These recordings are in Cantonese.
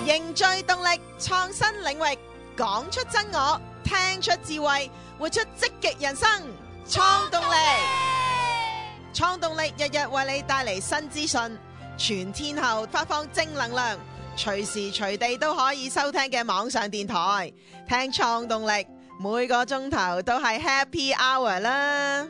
凝聚動力，創新領域，講出真我，聽出智慧，活出積極人生。創動力，創動力日日為你帶嚟新資訊，全天候發放正能量，隨時隨地都可以收聽嘅網上電台。聽創動力，每個鐘頭都係 Happy Hour 啦。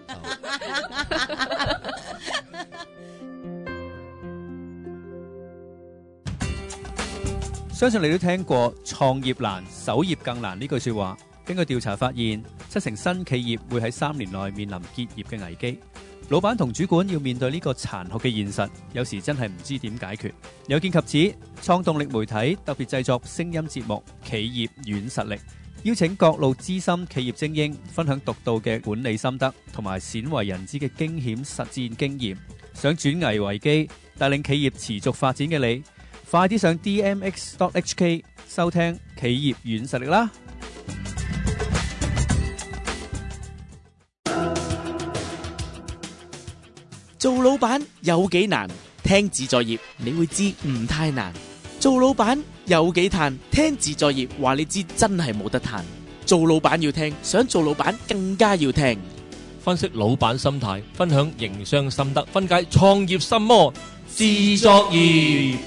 相信你都聽過創業難，守業更難呢句說話。經過調查發現，7成新企業會喺3年內面臨結業嘅危機。老闆同主管要面對呢個殘酷嘅現實，有時真係唔知點解決。有見及此，創動力媒體特別製作聲音節目《企業軟實力》，邀請各路資深企業精英分享獨到嘅管理心得同埋鮮為人知嘅驚險實戰經驗。想轉危為機，帶領企業持續發展嘅你，快啲上 dmx.hk 收聽企業軟實力啦！ 做老闆有幾難？聽自在業你會知唔太難。做老闆有幾嘆？聽自在業話你知真係冇得嘆。做老闆要聽，想做老闆更加要聽。 分析老闆心態，分享營商心得，分解創業心魔，自作業。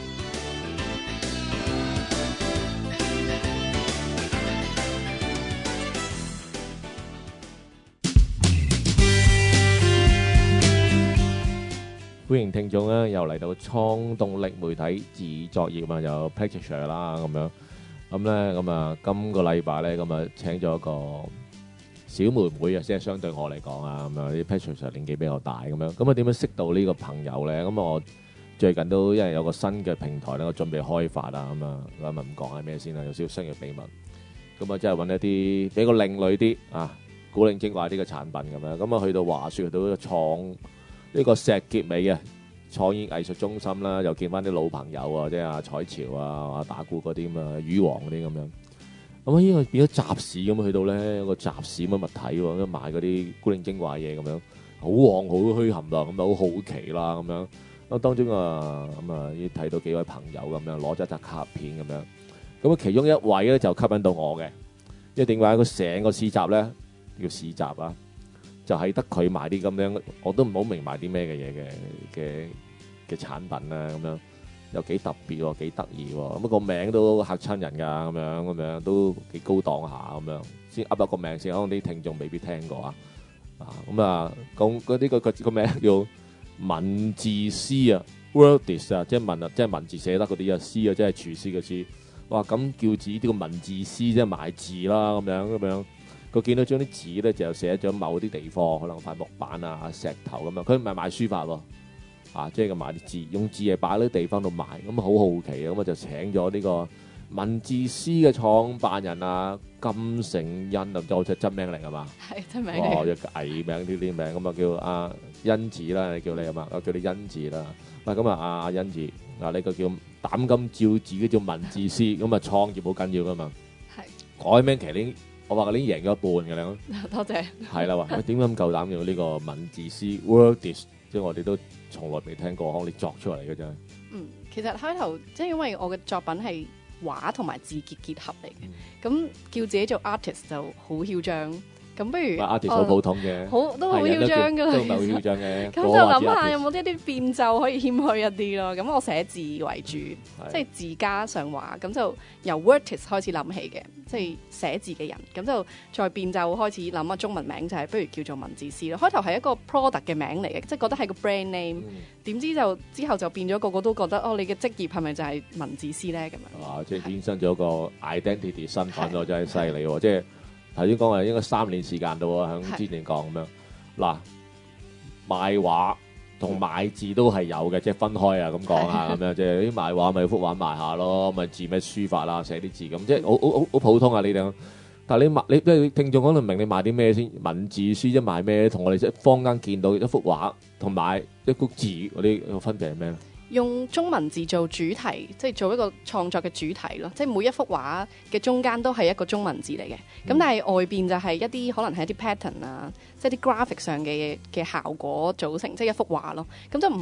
歡迎聽眾咧，又嚟到創動力媒體自作業啊，有 Patricia 啦咁樣，咁啊，今個禮拜咧咁啊請咗一個小妹妹啊，即係相對我嚟講啊，咁啊啲 Patricia 年紀比較大咁樣，咁啊點樣識到呢個朋友咧？咁我最近都因為有個新嘅平台咧，我準備開發啊，咁啊唔講係咩先啦，有少少商業秘密，咁啊即係揾一啲比較另類啲啊古靈精怪啲嘅產品咁樣，咁啊去到話説去到創呢個石硤尾嘅創意藝術中心啦，又見翻啲老朋友啊，即係阿彩潮啊、打鼓嗰啲咁啊、魚王嗰啲咁樣。咁啊，依個變咗集市咁去到咧，有個集市咁嘅物體喎，咁賣嗰啲古靈精怪嘢咁樣，好旺好墟冚啦，咁啊好好奇啦咁樣。咁當中啊，咁啊依睇到幾位朋友咁樣攞咗一紮卡片咁樣。咁啊，其中一位咧就吸引到我嘅，因為點解佢成個市集咧叫市集啊？就係得佢賣啲咁樣，我都唔好明賣啲咩嘅嘢嘅產品啊，咁樣又幾特別喎，幾得意喎，咁個名都嚇親人㗎，咁樣都幾高檔下咁樣，先噏一個名先，可能啲聽眾未必聽過啊，咁啊講嗰啲個名叫文字師啊 ，Wordis 啊，即係文字寫得嗰啲啊，師啊，即係廚師嘅師，哇咁叫自己呢個文字師即係賣字啦，咁樣。佢見到張啲紙咧，就寫咗某啲地方，可能塊木板啊、石頭咁樣。佢唔係賣書法喎，即係賣啲字，用字係擺喺啲地方度賣。咁好好奇啊，咁就請咗呢個文字師嘅創辦人啊，金成恩啊，就真名嚟㗎嘛？係真名嚟。哇，有藝名呢啲名，咁啊叫阿欣子啦，你叫你啊嘛，我叫你欣子啦。喂，咁啊阿欣子，嗱呢個叫膽金照自己做文字師，咁啊創業好緊要㗎嘛。係。改名其實我話你已經贏咗一半嘅啦， 多謝。 係啦，話點解咁夠膽用呢個文字師 Wordis， 即係我哋都從來未聽過，可能你作出嚟嘅啫。 其實開頭即係因為我嘅作品係畫同埋字結合嚟嘅，咁叫自己做 artist 就好囂張。咁不如 artist 好普通嘅， 都好囂張㗎啦， 都唔係好囂張嘅。 咁就諗下有冇一啲變奏可以謙虛一啲咯。咁我寫字為主，即係字加上畫，咁就由 Wordis 開始諗起嘅，即係寫字嘅人。咁就再變奏開始諗中文名就係不如叫做文字師咯。開頭係一個 product 嘅名嚟嘅，即係覺得係個 brand name。點知就之後就變咗個個都覺得你嘅職業係咪就係文字師咧？咁樣即係衍生咗個 identity 身份咯，真係犀利喎！即係。頭先講話應該3年時間到喎，響之前講咁樣。嗱，賣畫同賣字都係有嘅，即係分開啊咁講啊咁樣。即係啲賣畫咪幅畫賣下咯，咪字咩書法啦，寫啲字咁，即係好普通啊呢啲。但係你即係聽眾可能明你賣啲咩先？文字書即係賣咩？同我哋即係坊間見到一幅畫同埋一幅字嗰啲分別係咩咧？ 用中文字做主題，即係做一個創作嘅主題咯。即係每一幅畫嘅中間都係一個中文字嚟嘅。咁但係外邊就係一啲可能係一啲 pattern 啊，即係啲 graphic 上嘅效果組成，即係一幅畫咯。咁就唔係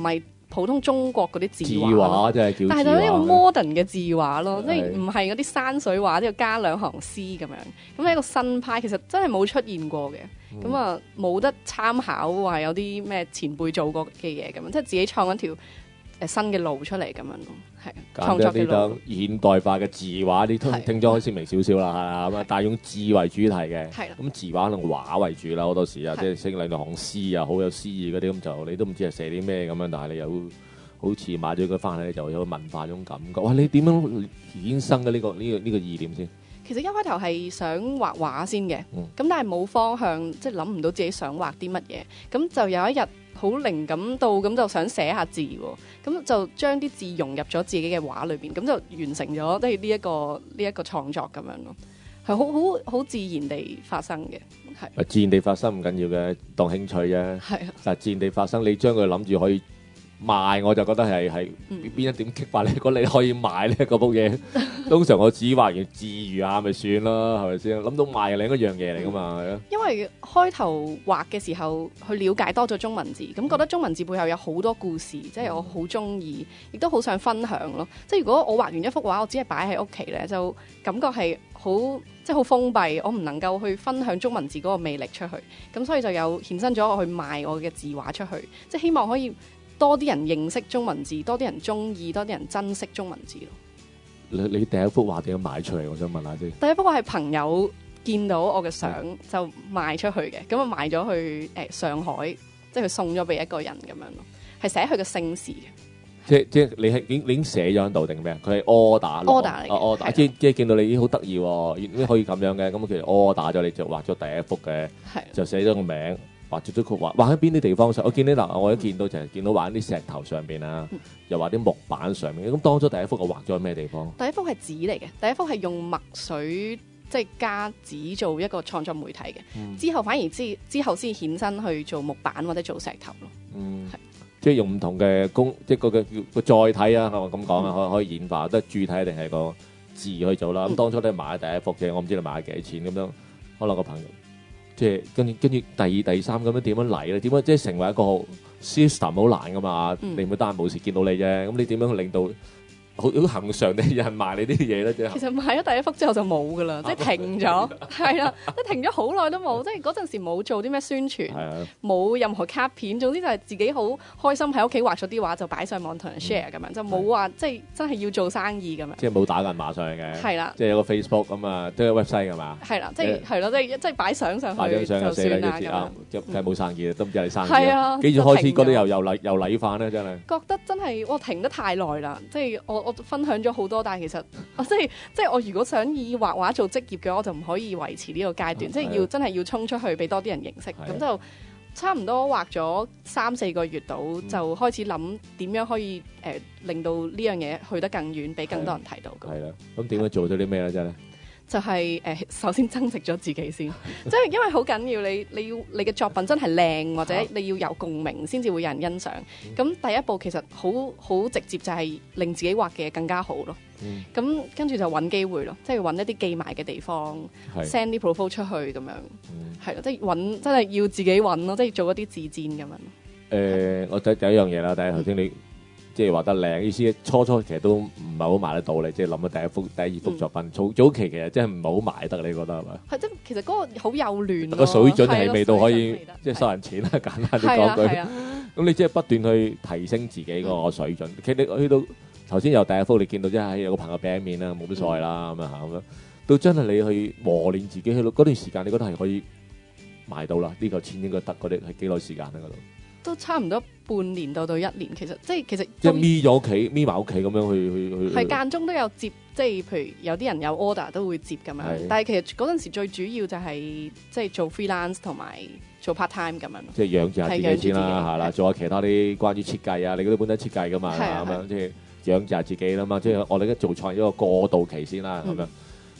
普通中國嗰啲字字畫咯。 畫真係叫字畫， 但係就呢個 modern 嘅字畫咯，即係係唔係嗰啲山水畫，即係加兩行詩咁樣。咁係一個新派，其實真係冇出現過嘅。咁啊冇得參考話有啲咩前輩做過嘅嘢咁樣，即係自己創一條新嘅路出嚟咁樣咯，係創揀咗啲作嘅路等。現代化嘅字畫，啲係聽咗可以鮮明少少啦，係啦咁啊，但係用字為主題嘅， 係啦咁字畫可能畫為主啦，好多時啊， 係即係寫兩行詩啊，好有詩意嗰啲咁就你都唔知係寫啲咩咁樣，但係你又好似買咗佢翻嚟就有文化種感覺。哇！你點樣衍生嘅呢個意念先？ 其實一開頭係想畫畫先嘅，咁、 嗯但係冇方向，即係諗唔到自己想畫啲乜嘢，咁就有一日好靈感到，咁就想寫下字喎，咁就將啲字融入咗自己嘅畫裏邊，咁就完成咗即係呢一個創作咁樣咯，係好自然地發生嘅，係自然地發生唔緊要嘅，當興趣啫。 係啊， 但係自然地發生，你將佢諗住可以賣，我就覺得係邊一點激發你覺得你可以賣呢嗰幅嘢？通常我只畫完自娛下咪算啦，係咪先？諗到賣係另一樣嘢嚟噶嘛，係咯。 因為開頭畫嘅時候去了解多咗中文字，咁覺得中文字背後有好多故事，即係我好中意，亦都好想分享咯。即係如果我畫完一幅畫，我只係擺喺屋企咧，就感覺係好封閉，我唔能夠去分享中文字嗰個魅力出去。咁所以就有衍生咗我去賣我嘅字畫出去，即係希望可以多啲人認識中文字，多啲人中意，多啲人珍惜中文字咯。 你第一幅畫點樣賣出嚟？我想問下先。 第一幅畫係朋友見到我嘅相就賣出去嘅，咁啊賣咗去上海，即係佢送咗俾一個人咁樣咯，係寫佢嘅姓氏嘅。 即係你係已經寫咗喺度定咩啊？佢係 order 落 order 嚟嘅 ，order 係即係見到你已經好得意喎，已經可以咁樣嘅。咁其實 order 咗你就畫咗第一幅嘅， 係就寫咗個名，畫咗幅畫，畫喺邊啲地方上？我見到嗱，我一見到就係見到畫喺啲石頭上邊啊，又畫啲木板上面。咁當初第一幅我畫咗喺咩地方？ 第一幅係紙嚟嘅，第一幅係用墨水即係加紙做一個創作媒體嘅，之後反而之後先衍生去做木板或者做石頭咯。 嗯係， 即係用唔同嘅即係個載體啊，係咪咁講啊？可以演化，得主體定係個字去做啦。咁當初都係買咗第一幅嘅，我唔知你買咗幾多錢咁樣。可能個朋友即係跟住第二、第三咁樣點樣嚟咧？點樣即係成為一個 system 好難噶嘛？你唔會單冇事見到你啫。咁你點樣令到好恆常地有人賣你啲嘢咧？ 其實買咗第一幅之後就冇噶啦，即係停咗，係啦，即係停咗好耐都冇，即係嗰陣時冇做啲咩宣傳， 係啊， 冇任何卡片，總之就係自己好開心喺屋企畫咗啲畫就擺上網同人 share 咁樣，就冇話即係真係要做生意咁樣。 即係冇打銀碼上去嘅。 係啦， 即係有個 Facebook 咁啊，都有 website 㗎嘛。 係啦，即係係咯，即係擺相上擺去就張相就死算啦咁樣啦，啊，。梗係冇生意啦，都唔知你生意係啊幾時開始就停咗覺得又禮翻咧？真係。 覺得真係我停得太耐啦，即係我分享咗好多，但係其實即係我如果想以畫畫做職業嘅，我就唔可以維持呢個階段，即係要真係要衝出去俾多啲人認識， 係咁就差唔多畫咗3-4個月到，就開始諗點樣可以令到呢樣嘢去得更遠，俾更多人睇到咁。 係啦，咁點樣做咗啲咩咧？真係。 就係首先增值咗自己先，即係因為好緊要，你嘅作品真係靚，或者你要有共鳴先至會有人欣賞。咁第一步其實好直接，就係令自己畫嘅更加好咯。咁跟住就揾機會咯，即係揾一啲寄賣嘅地方係 ，send 啲 profile 出去咁樣，係咯，即係揾真係要自己揾咯，即係做一啲自薦咁樣。 我第一樣嘢啦，第一頭先你即係畫得靚，意思初其實都唔係好賣得到你，即係諗咗第二幅作品，早期其實真係唔係好賣得，你覺得係咪？ 係即係其實嗰個好幼嫩咯， 個水準係未到可以係咯水準未得即係收人錢啦，簡單啲係啊講句。 係啊， 咁你即係不斷去提升自己個水準。其實你去到頭先有第一幅，你見到即係有個朋友俾面啦，冇乜所謂啦咁啊咁樣。到真係你去磨練自己，去到嗰段時間，你覺得係可以賣到啦？呢嚿錢應該得嗰啲係幾耐時間喺嗰度？ 都差唔多半年到1年，其實即係即係搣咗屋企，搣埋屋企咁樣去係間中都有接，即係譬如有啲人有 order 都會接咁樣係。 但係其實嗰陣時最主要就係即係做 freelance 同埋做 part time 咁樣咯。 即係養住下自己先啦， 係養住自己係啦，做下其他啲關於設計啊，你嗰啲本身設計噶嘛， 係啊咁樣即係養住下自己啦嘛，即係我哋而家做創業一個過渡期先啦，咁樣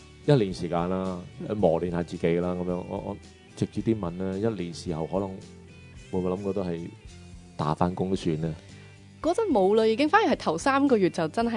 1年時間啦，磨練下自己啦，咁樣我直接啲問啦，1年時候可能會唔會諗過都係打翻工算啦？ 嗰陣冇啦，已經反而係頭3個月就真係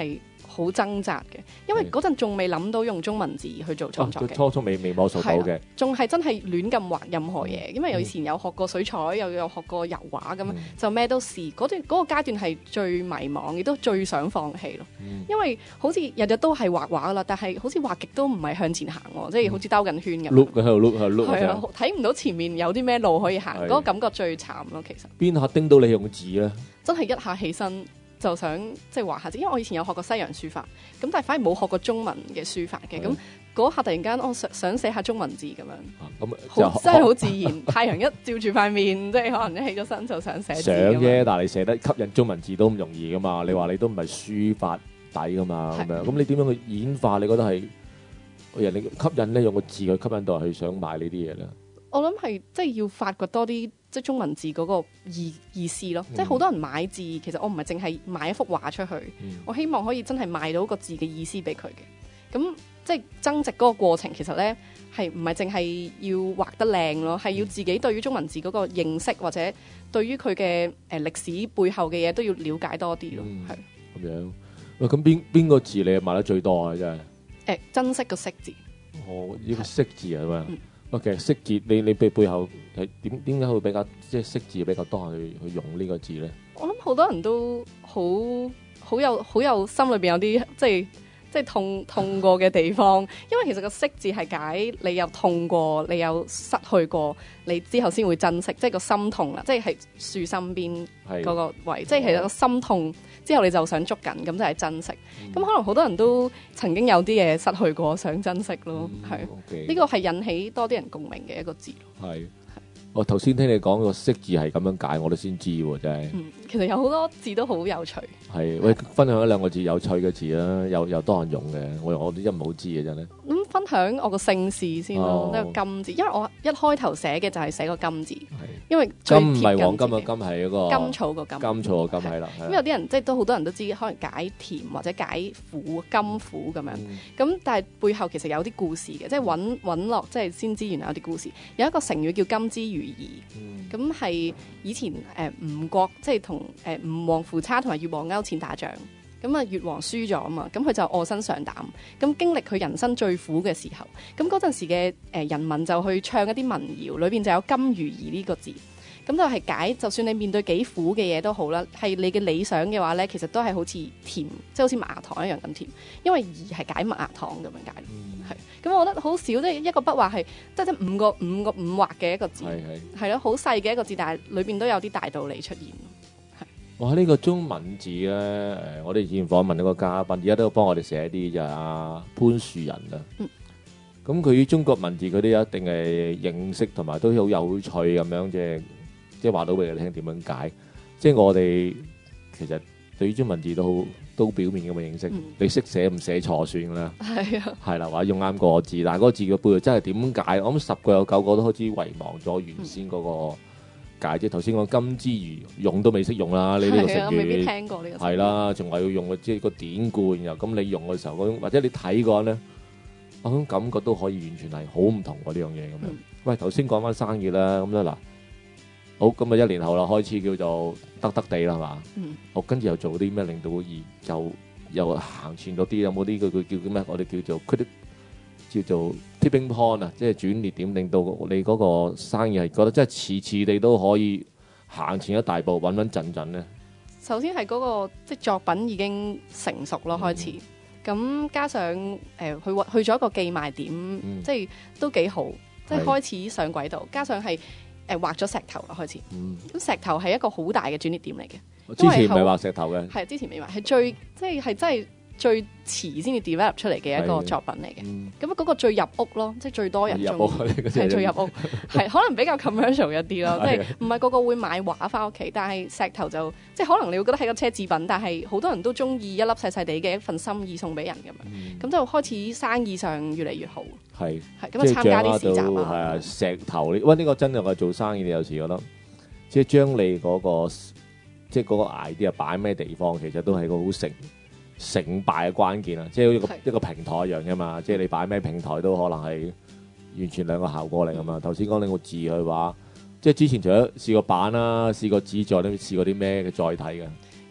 好掙扎嘅，因為嗰陣仲未諗到用中文字去做創作嘅， 初初未摸索到嘅， 仲係真係亂咁畫任何嘢，因為以前有學過水彩，又有學過油畫咁樣，就咩都試。嗰個階段係最迷茫，亦都最想放棄咯。因為好似日日都係畫畫啦，但係好似畫極都唔係向前行喎，即係好似兜緊圈咁。 碌喺度碌喺度碌， 係啊，睇唔到前面有啲咩路可以行，嗰個感覺最慘咯。其實邊下叮到你用字咧？ 真係一下起身就想即係畫下字，因為我以前有學過西洋書法，咁但係反而冇學過中文嘅書法嘅，咁嗰下突然間我想寫下中文字咁樣，咁真係好自然。太陽一照住塊面，即係可能一起咗身就想寫字。 想啫，但係你寫得吸引中文字都唔容易噶嘛。你話你都唔係書法底噶嘛，咁樣咁你點樣去演化？你覺得係人哋吸引咧，用個字去吸引到人去想買呢啲嘢咧？ 我諗係即係要發掘多啲即係中文字嗰個意思咯，即係好多人買字，其實我唔係淨係買一幅畫出去，我希望可以真係賣到個字嘅意思俾佢嘅。咁即係增值嗰個過程，其實咧係唔係淨係要畫得靚咯，係要自己對於中文字嗰個認識，或者對於佢嘅歷史背後嘅嘢都要了解多啲咯。係咁樣。喂，咁邊個字你係賣得最多啊？真係珍惜個惜字。 哦，呢個惜字係咪？其實惜字你背後係點解會比較即係惜字比較多人去用呢個字咧？ 我諗好多人都好有心裏邊有啲即係痛過嘅地方，因為其實個惜字係解你有痛過，你有失去過，你之後先會珍惜，即係個心痛啦，即係樹身邊嗰個位，即係其實個心痛之後你就想捉緊，咁就係珍惜。咁可能好多人都曾經有啲嘢失去過，想珍惜咯，係呢個係引起多啲人共鳴嘅一個字。係。 我頭先聽你講個識字係咁樣解，我都先知喎，真係。 其實有好多字都好有趣。 係，喂，分享一兩個字有趣嘅字啦，又多人用嘅，我都真唔好知嘅真係。 咁分享我個姓氏先咯，呢個金字，因為我一開頭寫嘅就係寫個金字，因為金唔係黃金嘅金，係嗰個甘草個金。 甘草個金係啦。 咁有啲人即係都好多人都知，可能解甜或者解苦金苦咁樣。咁但係背後其實有啲故事嘅，即係揾落即係先知原來有啲故事。有一個成語叫金枝玉葉，咁係以前吳國即係同吳王夫差同埋越王勾踐打仗，咁啊越王輸咗啊嘛，咁佢就臥薪嘗膽，咁經歷佢人生最苦嘅時候，咁嗰陣時嘅人民就去唱一啲民謠，裏邊就有金如意呢個字，咁就係解就算你面對幾苦嘅嘢都好啦，係你嘅理想嘅話咧，其實都係好似甜，即係好似麥芽糖一樣咁甜，因為宜係解麥芽糖咁樣解，係，咁我覺得好少，即係一個筆畫係即係五畫嘅一個字，係咯，好細嘅一個字，但係裏邊都有啲大道理出現。 哇！呢個中文字咧，我哋以前訪問一個嘉賓，而家都幫我哋寫啲就係阿潘樹仁啊。咁佢中國文字佢都有一定嘅認識，同埋都好有趣咁樣，即係話到俾你聽點樣解。即係我哋其實對於中文字都表面咁嘅認識，你識寫唔寫錯算啦。係啊，係啦，或者用啱個字，但係嗰個字嘅背後真係點解？我諗10個有9個都開始遺忘咗原先嗰個。即係頭先講金枝玉用都未識用啦，你呢個成語未必聽過呢個係啦，仲話要用即係個典故，然後咁你用嘅時候嗰種，或者你睇過咧，嗰種感覺都可以完全係好唔同喎呢樣嘢咁樣。喂，頭先講翻生意啦，咁咧嗱，好咁啊，1年後啦，開始叫做得地啦，係嘛？好，跟住又做啲咩令到又行前咗啲？有冇啲佢叫咩？我哋叫做 tipping point 啊，即係轉捩點，令到你嗰個生意係覺得真係次地都可以行前一大步，穩陣咧。 首先係嗰個即係作品已經成熟咯，開始咁加上去咗一個寄賣點，即係都幾好，即係開始上軌道。加上係畫咗石頭啦，開始咁石頭係一個好大嘅轉捩點嚟嘅。 之前唔係畫石頭嘅， 係之前未畫，係最即係真係。最遲先至 develop 出嚟嘅一個作品嚟嘅，咁嗰個最入屋咯，即係最多人中意，係最入屋，係可能比較 commercial 一啲咯，即係唔係個個會買畫翻屋企，但係石頭就即係可能你會覺得係個奢侈品，但係好多人都中意一粒細細地嘅一份心意送俾人咁樣，咁就開始生意上越嚟越好，係咁啊參加啲市集啊， 係啊石頭，喂呢個真係我做生意，你有時覺得即係將你嗰個即係嗰個 idea 擺咩地方，其實都係個好成敗嘅關鍵啊！即係一個平台一樣嘅嘛，即係你擺咩平台都可能係完全兩個效果嚟噶嘛。頭先講你個字去話，即係之前除咗試過版啦、試過紙載，都試過啲咩嘅載體嘅？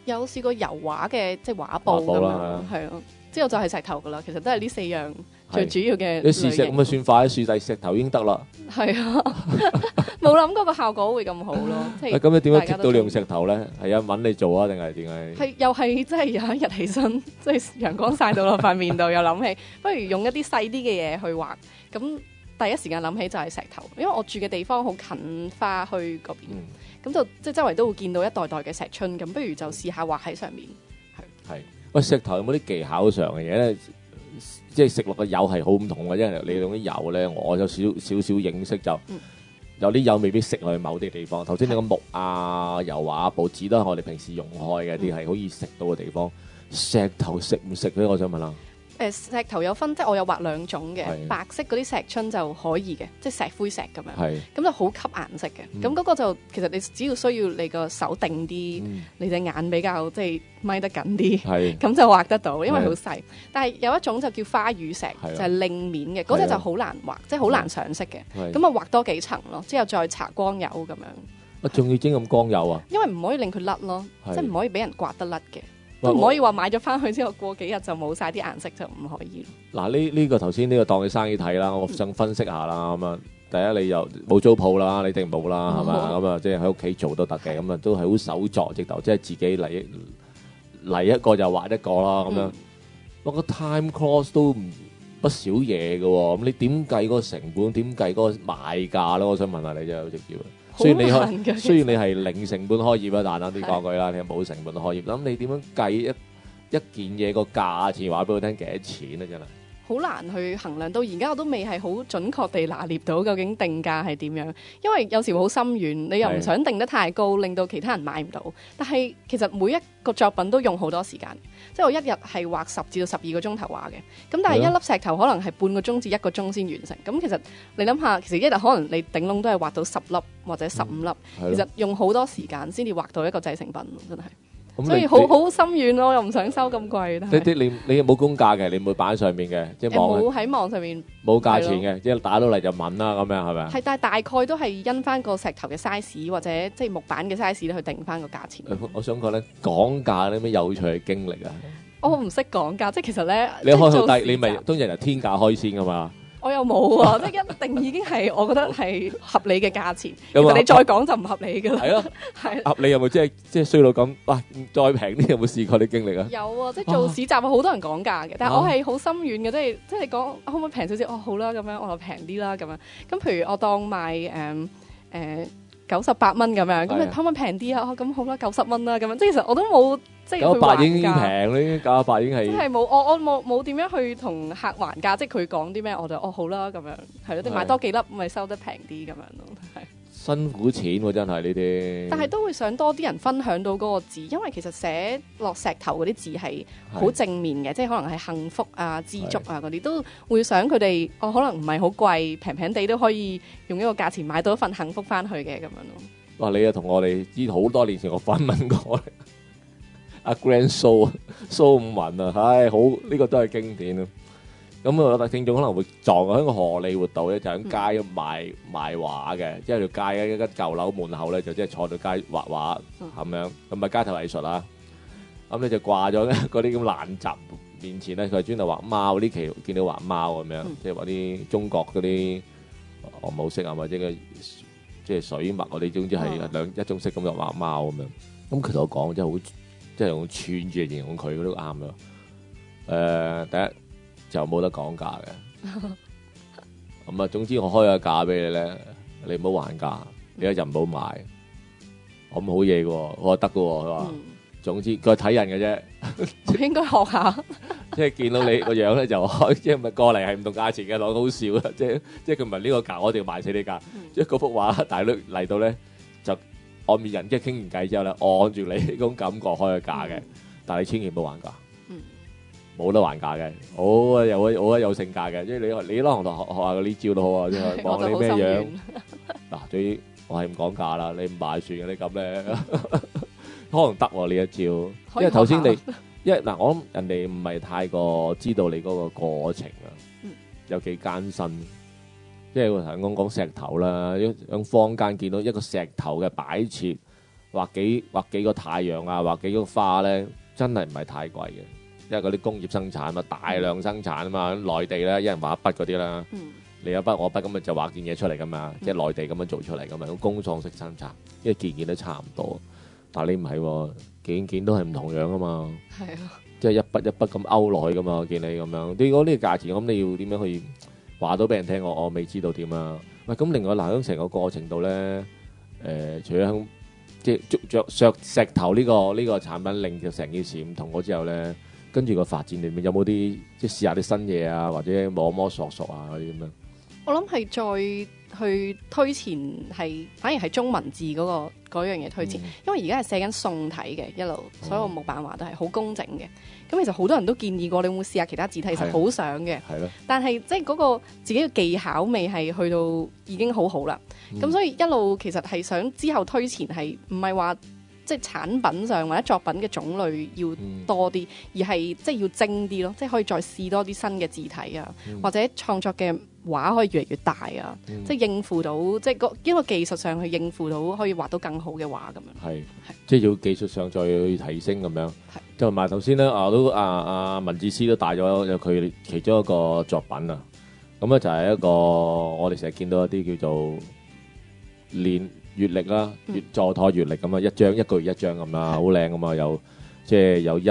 有試過油畫嘅即係畫布畫布咁啦樣，係咯。之後就係石頭噶啦，其實都係呢4樣最主要嘅你試石咁啊算快，試第石頭已經得啦。 係啊，冇諗過個效果會咁好咯。即係咁你點樣大家 keep 都到你用石頭咧？係有人揾你做啊，定係點解？ 係又係即係有一日起身，即係陽光曬到落塊面度，又諗起不如用一啲細啲嘅嘢去畫。咁第一時間諗起就係石頭，因為我住嘅地方好近花墟嗰邊，咁就即係周圍都會見到一袋袋嘅石春，咁不如就試下畫喺上面。 係喂，石頭有冇啲技巧上嘅嘢咧？即係食落個油係好唔同嘅，因為你用啲油咧，我有少認識就，有啲油未必食落去某啲地方。頭先你個木啊、油畫、報紙都係我哋平時用開嘅啲係好易食到嘅地方。石頭食唔食咧？我想問下。 石頭有分，即係我有畫2種嘅， 係白色嗰啲石春就可以嘅，即係石灰石咁樣， 係咁就好吸顏色嘅。咁嗰個就其實你只要需要你個手定啲，你隻眼比較即係咪得緊啲， 係咁就畫得到，因為好細。但係有一種就叫花乳石，就係令面嘅，嗰隻就好難畫，即係好難上色嘅。咁啊畫多幾層咯，之後再搽光油咁樣。 仲要蒸咁光油啊？ 因為唔可以令佢甩咯，即係唔可以俾人刮得甩嘅。 喂都唔可以話買咗翻去之後過幾日就冇晒啲顏色就唔可以咯。 嗱，呢個頭先呢個當你生意睇啦，我想分析下啦咁啊。第一你又冇租鋪啦，你定冇啦係咪？咁啊即係喺屋企做都得嘅，咁啊都係好手作直頭，即係自己嚟一個就畫一個啦咁樣。我個 time cost 都不少嘢嘅喎，咁你點計嗰個成本？點計嗰個賣價咧？我想問下你真係好直接。雖然你係零成本開業啊，簡單啲講句啦，你係冇成本開業。咁你點樣計一件嘢個價錢？話俾我聽幾多錢啊？真係好難去衡量，到而家我都未係好準確地拿捏到究竟定價係點樣，因為有時會好心軟，你又唔想定得太高，令到其他人買唔到。但係其實每一個作品都用好多時間，即係我一日係畫10至到12個鐘頭畫嘅，咁但係一粒石頭可能係半個鐘至1個鐘先完成。咁其實你諗下，其實一日可能你頂籠都係畫到10粒或者15粒，其實用好多時間先至畫到一個製成品，真係。所以好心軟咯，又唔想收咁貴。 你有冇公價嘅？你唔會擺喺上面嘅，即係冇喺網上面冇價錢嘅，即係打到嚟就問啦咁樣係咪？ 係，但係大概都係因翻個石頭嘅 size 或者即係木板嘅 size 咧去定翻個價錢。 我想講咧，講價啲咩有趣嘅經歷啊！ 我唔識講價，即係其實咧， 你開好低，你咪通常由天價開先噶嘛？ 我又冇啊，即係一定已經係我覺得係合理嘅價錢。其實你再講就唔合理㗎啦。係咯，係合理有冇即係衰到咁？哇！再平啲有冇試過啲經歷啊？ 有啊，即係做市集好多人講價嘅，但係我係好心軟嘅，即係講可唔可以平少少？好啦，咁樣我就平啲啦咁樣。咁譬如我當賣98蚊咁樣，咁你可唔可以平啲啊？咁好啦，90蚊啦咁樣。即係其實我都冇即係去還價。 98已經平啦，98已經係。 即係冇我冇點樣去同客還價，即係佢講啲咩我就好啦咁樣，係咯，即係買多幾粒咪收得平啲咁樣咯，係。 辛苦錢喎，真係呢啲。 但係都會想多啲人分享到嗰個字，因為其實寫落石頭嗰啲字係好正面嘅，即係可能係幸福啊、知足啊嗰啲，都會想佢哋可能唔係好貴，平平地都可以用一個價錢買到一份幸福翻去嘅咁樣咯。 哇！你又同我哋知好多年前我訪問過阿 Grand蘇五雲啊，唉，好呢個都係經典啊！咁啊，聽眾可能會撞喺個荷里活道咧，就喺街賣畫嘅，即係條街一間舊樓門口咧，就即係坐到街畫畫咁樣，咁咪街頭藝術啦。咁你就掛咗嗰啲咁爛雜面前咧，佢係專度畫貓，呢期見到畫貓咁樣，即係畫啲中國嗰啲我冇識啊，或者即係水墨嗰啲，總之係一種色咁就畫貓咁樣。咁其實我講真係好，即係用串住嚟形容佢都啱咯。第一。就冇得講價嘅，咁啊，總之我開個價俾你咧，你唔好還價，你一就唔好買，我咁好嘢嘅，我話得嘅，佢話，總之佢睇人嘅啫， 我應該學下， 即係見到你個樣咧就開，即係咪過嚟係唔同價錢嘅，攞好笑啊，即係佢唔係呢個價，我一定要賣死你價，即係嗰幅畫大佬嚟到咧就按面人，即係傾完偈之後咧，按住你呢種感覺開個價嘅，但係你千祈唔好還價。冇得還價嘅，好啊有性價嘅，即係你攞同學下嗰啲招都好啊，即係講你咩樣嗱，最於我係唔講價啦，你唔買算嘅，你咁咧可能得喎呢一招，因為頭先因為嗱我諗人哋唔係太過知道你嗰個過程啊，有幾艱辛，即係我頭先講石頭啦，喺坊間見到一個石頭嘅擺設畫幾個太陽啊，畫幾個花咧，真係唔係太貴嘅，因為嗰啲工業生產啊嘛，大量生產啊嘛，內地咧一人畫一筆嗰啲啦，你有筆我筆咁咪就畫件嘢出嚟噶嘛，即係內地咁樣做出嚟噶嘛，咁工廠式生產，因為件件都差唔多，但係你唔係喎，件件都係唔同樣啊嘛， 係啊， 即係一筆一筆咁勾落去噶嘛，見你咁樣，你講呢個價錢，咁你要點樣去話到俾人聽？我未知道點啊。喂，咁另外嗱喺成個過程度咧，除咗即係着石頭呢個產品令到成件事唔同咗之後咧，跟住個發展裏面有冇啲即係試下啲新嘢啊，或者摸索啊嗰啲咁樣？ 我諗係再去推前係，反而係中文字嗰樣嘢推前，因為而家係寫緊宋體嘅一路，所有木版畫都係好工整嘅。咁其實好多人都建議過，你會唔會試下其他字體？其實好想嘅，但係即係嗰個自己嘅技巧未係去到已經好好啦。咁所以一路其實係想之後推前係唔係話即係產品上或者作品嘅種類要多啲，而係即係要精啲咯，即係可以再試多啲新嘅字體啊，或者創作嘅畫可以越嚟越大啊，即係應付到即係一個技術上去應付到可以畫到更好嘅畫咁樣。係， 即係要技術上再去提升咁樣。同埋頭先咧文志思都帶咗有佢其中一個作品啊，咁咧就係一個我哋成日見到一啲叫做月曆啦，座台月曆咁啊，一個月一張咁啦，好靚咁啊，有即係有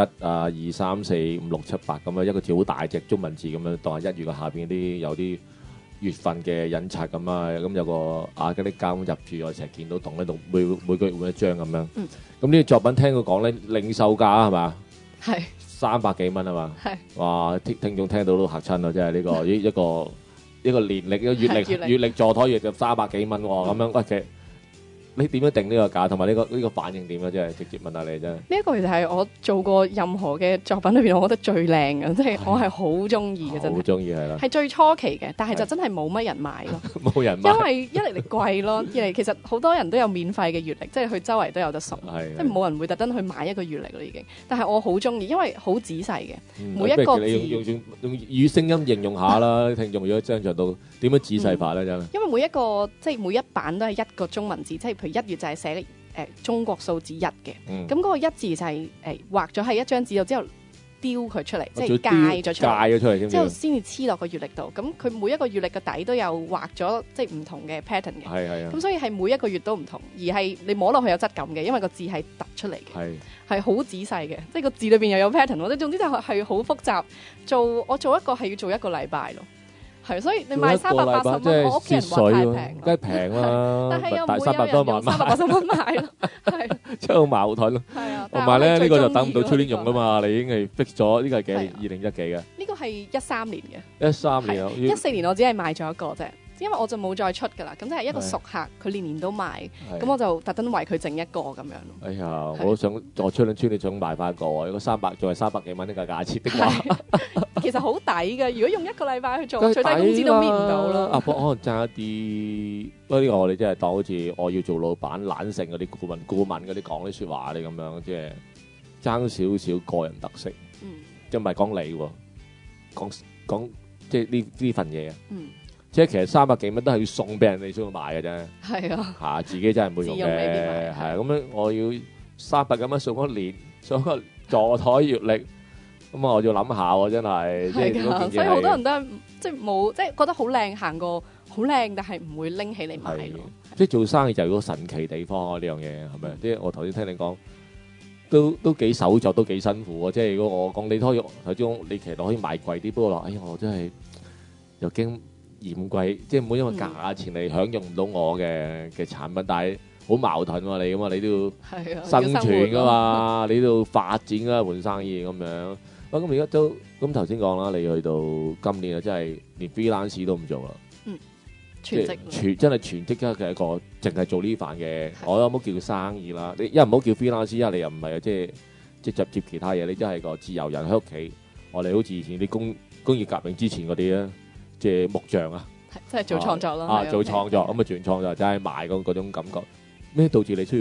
1、2、3、4、5、6、7、8咁啊，一個字好大隻中文字咁樣，當係1月嘅下邊啲有啲月份嘅印刷咁啊，咁有個嗰啲膠入住，我成日見到同喺度每個月換一張咁樣。咁呢個作品聽佢講咧，零售價係嘛？係300幾蚊係嘛？係哇！聽眾聽到都嚇親啊！真係呢個一個年曆月曆座台月就300幾蚊喎，咁樣喂其實你點樣定呢個價，同埋呢個反應點啊？即係直接問下你真係。呢一個其實係我做過任何嘅作品裏邊，我覺得最靚嘅，即係我係好中意嘅，真係。好中意係啦。係最初期嘅，但係就真係冇乜人買咯。冇人買。因為一嚟你貴咯，二嚟其實好多人都有免費嘅月曆，即係佢周圍都有得送，即係冇人會特登去買一個月曆咯已經。但係我好中意，因為好仔細嘅，每一個字。你用語聲音形容下啦，聽眾如果張象到點樣仔細法咧真係。因為每一個即係每一版都係一個中文字，即係譬如1月就係寫中國數字1嘅，咁嗰個1字就係畫咗喺一張紙度之後雕佢出嚟，即係界咗出嚟，之後先至黐落個月曆度。咁佢每一個月曆嘅底都有畫咗即係唔同嘅 pattern 嘅，咁所以係每一個月都唔同，而係你摸落去有質感嘅，因為個字係突出嚟嘅，係好仔細嘅，即係個字裏邊又有 pattern，或者總之就係好複雜。我做一個係要做1個禮拜咯。係，所以你賣380蚊，我屋企人話太平，梗係平啦。但係又唔會有人用380蚊買咯，係即係好矛盾咯。係啊，同埋咧呢個就等唔到出年用噶嘛，你已經係 fix 咗呢個係幾2012嘅？呢個係13年嘅。13年啊，14年我只係賣咗一個啫。因為我就冇再出㗎啦，咁即係一個熟客，佢年年都買，咁我就特登為佢整一個咁樣咯。哎呀，我都想我出年想買翻一個，如果300仲係300幾蚊呢個價錢的話，其實好抵嘅。如果用1個禮拜去做，最低工資都搣唔到咯。可能爭一啲，不過呢個我哋真係當好似我要做老闆懶性嗰啲顧問嗰啲講啲説話你咁樣，即係爭少少個人特色，即係唔係講你喎，講即係呢份嘢啊。即係其實300幾蚊都係要送俾人哋先會買嘅啫，係啊，嚇自己真係唔會用嘅，係咁樣我要300幾蚊送一年，送個座台月曆，咁我要諗下喎，真係，即係所以好多人都係即係冇，即係覺得好靚，行過好靚，但係唔會拎起嚟買咯。即係做生意就係個神奇地方啊！呢樣嘢係咪？即係我頭先聽你講，都幾手作，都幾辛苦啊！即係如果我講你頭先你其實可以賣貴啲，不過話哎呀我真係又驚嫌貴，即係唔好因為價錢嚟享用唔到我嘅產品，但係好矛盾喎你咁啊，你都要生存噶嘛，你都要發展噶盤生意咁樣。咁而家都咁頭先講啦，你去到今年啊，真係連 freelance 都唔做啦，全職真係全職嘅一個，淨係做呢份嘅，我有冇叫佢生意啦？你一唔好叫 freelance，一你又唔係即係接其他嘢，你真係個自由人喺屋企。我哋好似以前啲工業革命之前嗰啲啊。即係木匠啊，即係做創作咯，做創作咁啊，做完創作就係賣嗰種感覺。咩導致你需要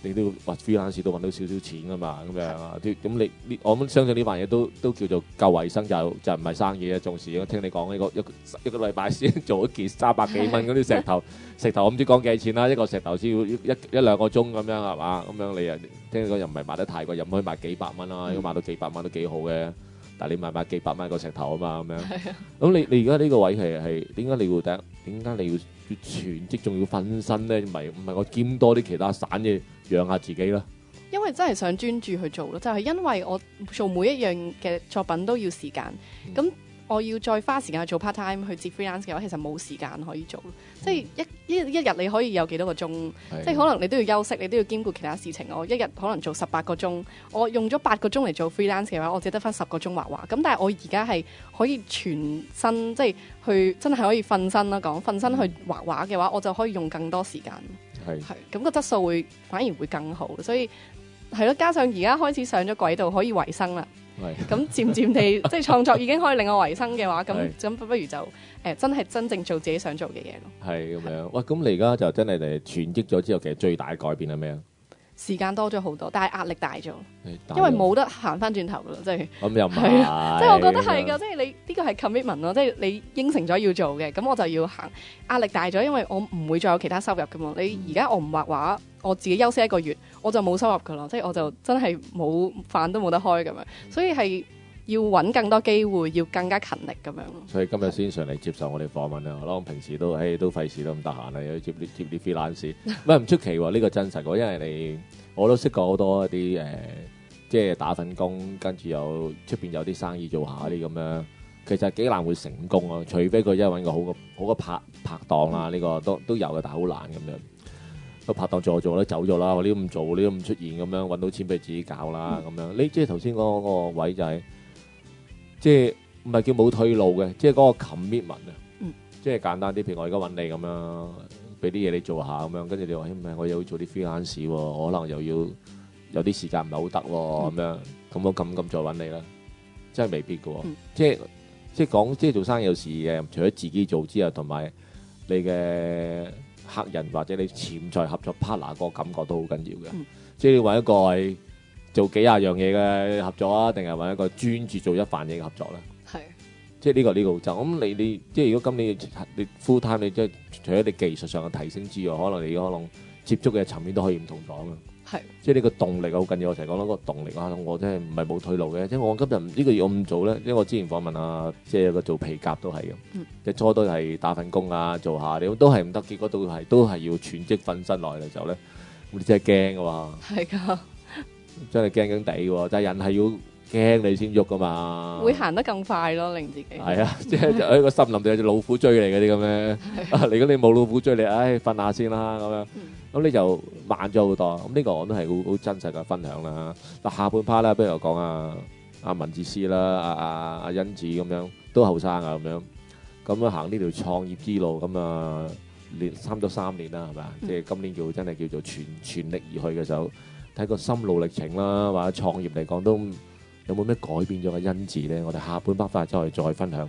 你都要話 freelance 都揾到少少錢啊嘛，咁樣啊，咁你我諗相信呢樣嘢都叫做夠衞生，就唔係生意啊，仲是我聽你講一個禮拜先做一件300幾蚊嗰啲石頭，我唔知講幾多錢啦，一個石頭先要一兩個鐘咁樣係嘛，咁樣你又聽講又唔係賣得太貴，又唔可以賣幾百蚊啦，如果賣到幾百蚊都幾好嘅，但係你賣幾百蚊個石頭啊嘛，咁樣，咁你而家呢個位係點解你要全職仲要瞓身咧？唔係我兼多啲其他散嘢養下自己啦。 因為真係想專注去做咯，就係因為我做每一樣嘅作品都要時間，咁我要再花時間去做 part time 去接 freelance 嘅話，其實冇時間可以做。即係一日你可以有幾多個鐘？即係可能你都要休息，你都要兼顧其他事情。我一日可能做18個鐘，我用咗8個鐘嚟做 freelance 嘅話，我只得翻10個鐘畫畫。咁但係我而家係可以全身，即係去真係可以瞓身啦。瞓身去畫畫嘅話，我就可以用更多時間。係咁個質素反而會更好。所以係咯，加上而家開始上咗軌道，可以維生啦。咁漸漸地，即係創作已經可以令我維生嘅話，咁不如就真正做自己想做嘅嘢咯。係咁樣。喂，咁你而家就真係全職咗之後，其實最大改變係咩啊？ 時間多咗好多，但係壓力大咗，因為冇得行翻轉頭噶啦，即係咁又唔係， 即係我覺得係噶，即係你呢個係 commitment 咯，即係你應承咗要做嘅，咁我就要行。壓力大咗，因為我唔會再有其他收入噶嘛。你而家我唔畫畫，我自己休息1個月，我就冇收入噶啦，即係我就真係冇飯都冇得開咁樣，所以係要揾更多機會，要更加勤力咁樣。所以今日先上嚟接受我哋訪問啦，我平時都費事都咁得閒啦，要接啲 freelance，唔出奇喎，呢個真實喎，因為我都識過好多一啲即係打份工，跟住又出邊有啲生意做下啲咁樣，其實幾難會成功啊，除非佢真係揾個好嘅拍檔啦，呢個都有嘅，但係好難咁樣。個拍檔做咧走咗啦，我呢都唔做，呢都唔出現咁樣，揾到錢俾自己搞啦咁樣。你即係頭先嗰個位就係。即係唔係叫冇退路嘅，即係嗰個 commitment 啊，即係簡單啲，譬如我而家揾你咁樣，俾啲嘢你做下咁樣，跟住你話唔係，我又要做啲 freelance 喎，我可能又要有啲時間唔係好得喎，咁樣咁我咁再揾你啦，真係未必嘅喎，即係講即係做生意有時嘅，除咗自己做之外，同埋你嘅客人或者你潛在合作 partner 個感覺都好緊要嘅，即係你揾一個係做幾廿樣嘢嘅合作啊，定係揾一個專注做一範嘢嘅合作咧？係，即係呢個好就咁。你即係如果今年你 full time，你即係除咗你技術上嘅提升之外，可能你可能接觸嘅層面都可以唔同咗嘅。係，即係呢個動力好緊要。我成日講到個動力啊，我真係唔係冇退路嘅。即係我今日呢個月我唔做咧，因為我之前訪問啊，即係有個做皮夾都係嘅，即係初都係打份工啊，做下你都係唔得，結果都係要全職瞓身落嚟嘅時候咧，咁你真係驚㗎嘛？係㗎。真係驚驚地喎，但係人係要驚你先喐噶嘛，會行得更快咯，令自己係啊，即係喺個森林度有隻老虎追你嗰啲咁咧，如果你冇老虎追你，瞓下先啦咁樣，咁你就慢咗好多。咁呢個我都係好真實嘅分享啦。嗱，下半 part 啦，不如我講阿文治師啦，阿欣子咁樣都後生啊咁樣，咁行呢條創業之路咁啊，差唔多3年啦，係咪啊？即係今年真係叫做全力而去嘅時候。睇個心路歷程啦，或者創業嚟講都有冇咩改變咗嘅因子咧？我哋下半 part 翻嚟再分享。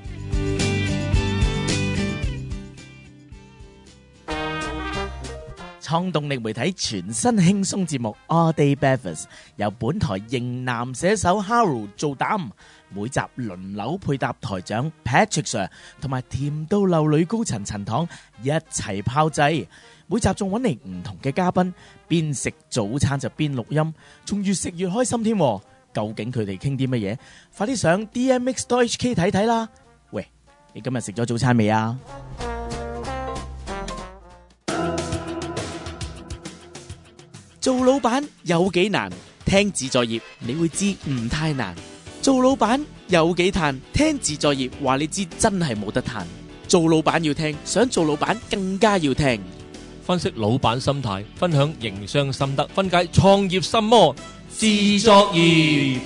創動力媒體全新輕鬆節目 All Day Breakfast 由本台型男寫手 Harold 做膽，每集輪流配搭台長 Patrick Sir 同埋甜到流女高層陳糖一齊炮製。每集仲揾嚟唔同嘅嘉賓，邊食早餐就邊錄音，仲越食越開心添。究竟佢哋傾啲乜嘢？快啲上 DMX.HK 睇睇啦！喂，你今日食咗早餐未啊？做老闆有幾難？聽自在業你會知唔太難。做老闆有幾嘆？聽自在業話你知真係冇得嘆。做老闆要聽，想做老闆更加要聽。 分析老闆心態，分享營商心得，分解創業心魔，自作業。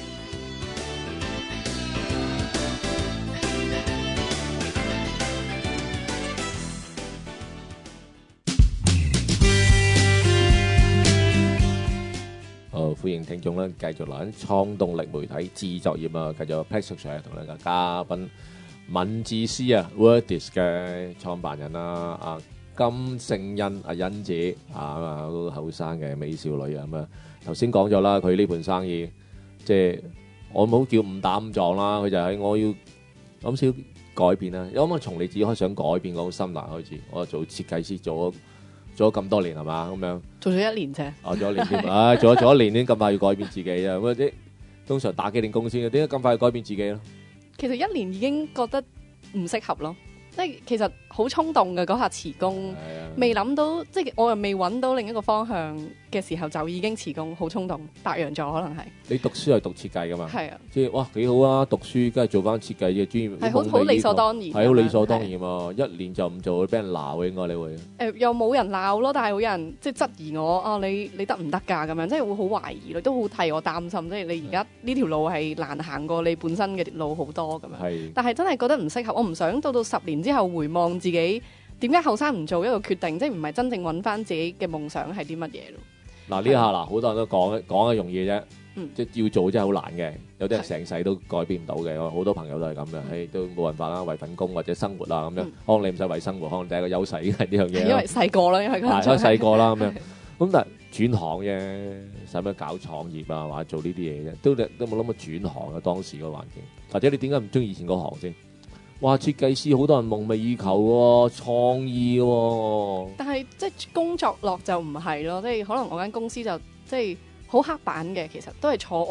好，歡迎聽眾咧，繼續嚟創動力媒體自作業啊！繼續 Patrick Sir 同你嘅嘉賓敏智師啊 ，Wordis 嘅創辦人啊， 金聖恩阿欣姐啊，嗰個後生嘅美少女啊咁樣。頭先講咗啦，佢呢盤生意即係我冇叫誤打誤撞啦，佢就係我要諗少改變啦。因為從你自己開始想改變嗰種心態開始，我做設計師做咗咁多年係嘛咁樣， 做咗1年啫。 做咗1年添，做咗1年先咁快要改變自己啊！咁啲通常打幾年工先嘅，點解咁快要改變自己咧？ 其實1年已經覺得唔適合咯，即係其實好衝動嘅嗰下辭工，未諗到，即係我又未揾到另一個方向嘅時候就已經辭工，好衝動。白羊座可能係你讀書係讀設計噶嘛？ 係啊， 即係哇幾好啊！讀書梗係做翻設計嘅專業， 係好理所當然， 係好理所當然喎。1年就唔做，會俾人鬧嘅應該你會。 又冇人鬧咯，但係會有人即係質疑我啊！你得唔得㗎？咁樣即係會好懷疑咯，都好替我擔心。即係你而家呢條路係難行過你本身嘅路好多咁樣。 係， 但係真係覺得唔適合，我唔想到10年之後回望自己。點解後生唔做一個決定？即係唔係真正揾翻自己嘅夢想係啲乜嘢咯？ 嗱呢下嗱，好多人都講係容易啫，即係要做真係好難嘅。有啲人成世都改變唔到嘅，好多朋友都係咁嘅，係都冇辦法啦，為份工或者生活啦咁樣。可能你唔使為生活，可能第一個優勢係呢樣嘢。 因為細個啦，因為嗰陣細個啦咁樣。咁但係轉行啫，使乜搞創業啊，或者做呢啲嘢啫？都冇諗過轉行啊！當時個環境，或者你點解唔中意以前嗰行先？哇！設計師好多人夢寐以求喎，創意喎。 但係即係工作落就唔係咯，即係可能我間公司就即係好刻板嘅，其實都係坐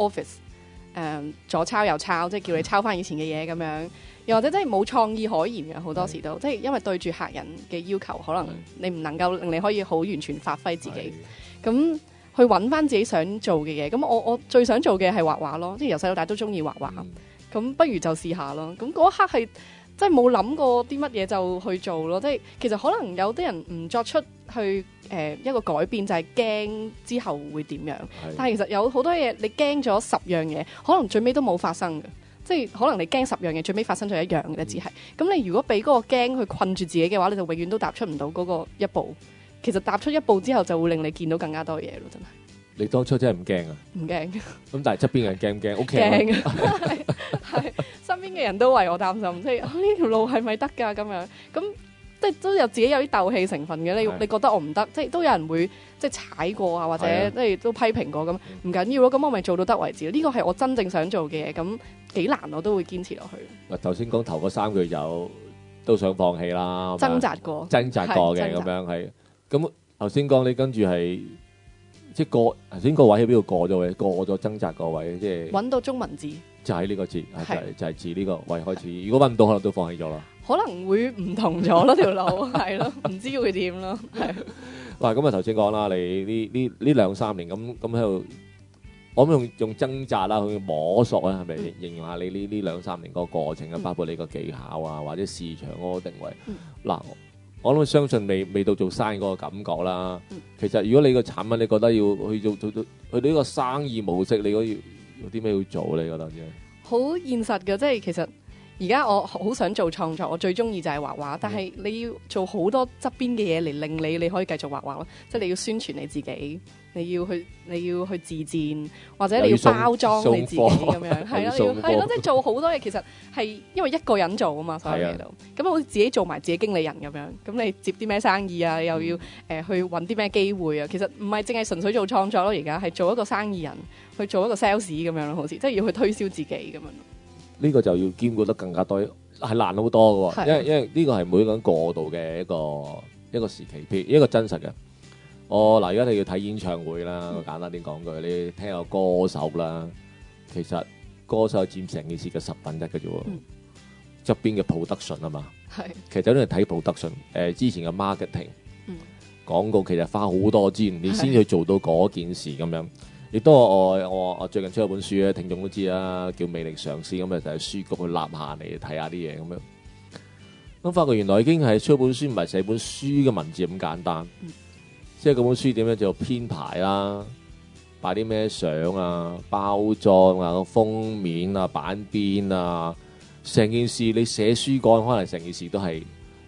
office，左抄右抄，即係叫你抄翻以前嘅嘢咁樣。又或者真係冇創意可言嘅，好多時都即係因為對住客人嘅要求，可能你唔能夠令你可以好完全發揮自己。咁去揾翻自己想做嘅嘢。咁我最想做嘅係畫畫咯，即係由細到大都中意畫畫。咁不如就試下咯。咁嗰一刻係即係冇諗過啲乜嘢就去做咯。即係其實可能有啲人唔作出去一個改變，就係驚之後會點樣。但係其實有好多嘢你驚咗10樣嘢，可能最尾都冇發生嘅。即係可能你驚10樣嘢，最尾發生咗1樣嘅，只係咁。你如果俾嗰個驚去困住自己嘅話，你就永遠都踏出唔到嗰個一步。其實踏出一步之後，就會令你見到更加多嘢咯，真係。 你當初真係唔驚啊？唔驚。 咁但係側邊嘅人驚唔驚？屋企驚係身邊嘅人都為我擔心，即係呢條路係咪得㗎咁樣？咁即係都有自己有啲鬥氣成分嘅。你覺得我唔得，即係都有人會即係踩過啊，或者即係都批評過咁，唔緊要咯。咁我咪做到得為止。呢個係我真正想做嘅嘢，咁幾難我都會堅持落去。 頭先講頭嗰3句有都想放棄啦， 掙扎過嘅咁樣係。咁頭先講你跟住係即係過頭先個位喺邊度過咗位？過咗掙扎個位，即係揾到中文字， 就喺呢個字，就係字呢個位開始。如果揾唔到，可能都放棄咗啦。 可能會唔同咗咯條路，係咯，唔知會點咯。係。 哇！咁啊頭先講啦，你呢2-3年咁喺度，我諗用掙扎啦，去摸索啊，係咪形容下你呢2-3年個過程啊？包括你個技巧啊，或者市場嗰個定位。嗱。我諗相信未到做生意嗰個感覺啦。其實如果你個產品你覺得要去做到呢個生意模式，你要有啲咩要做咧？你覺得啫？ 好現實嘅，即係其實而家我好想做創作，我最中意就係畫畫。但係你要做好多側邊嘅嘢嚟令你可以繼續畫畫咯。即係你要宣傳你自己，你要去自薦，或者你要包裝你自己咁樣，係咯，係咯，即係做好多嘢。其實係因為一個人做啊嘛，所有嘢都咁好似自己做埋自己經理人咁樣。咁你接啲咩生意啊？又要去揾啲咩機會啊？其實唔係淨係純粹做創作咯，而家係做一個生意人，去做一個 sales 咁樣咯，好似即係要去推銷自己咁樣。 呢個就要兼顧得更加多，係難好多嘅喎。因為呢個係每個人過渡嘅一個時期，譬如一個真實嘅。嗱，而家你要睇演唱會啦，我簡單啲講句，你聽下歌手啦，其實歌手佔成件事嘅1/10嘅啫喎。側邊嘅 production 啊嘛，其實都係睇 production。之前嘅 marketing，廣告其實花好多資源，你先去做到嗰件事咁樣。亦都我最近出咗本書咧，聽眾都知啦，叫《魅力上司》咁啊，就係書局去立下嚟睇下啲嘢咁樣。咁發覺原來已經係出本書，唔係寫本書嘅文字咁簡單。即係嗰本書點樣做編排啦，擺啲咩相啊、包裝啊、封面啊、版邊啊，成件事你寫書幹可能成件事都係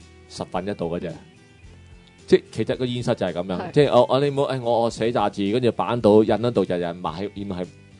1/10度嘅啫。即係其實個現實就係咁樣，即係你冇我寫雜誌，跟住版到印喺度，日日賣，然係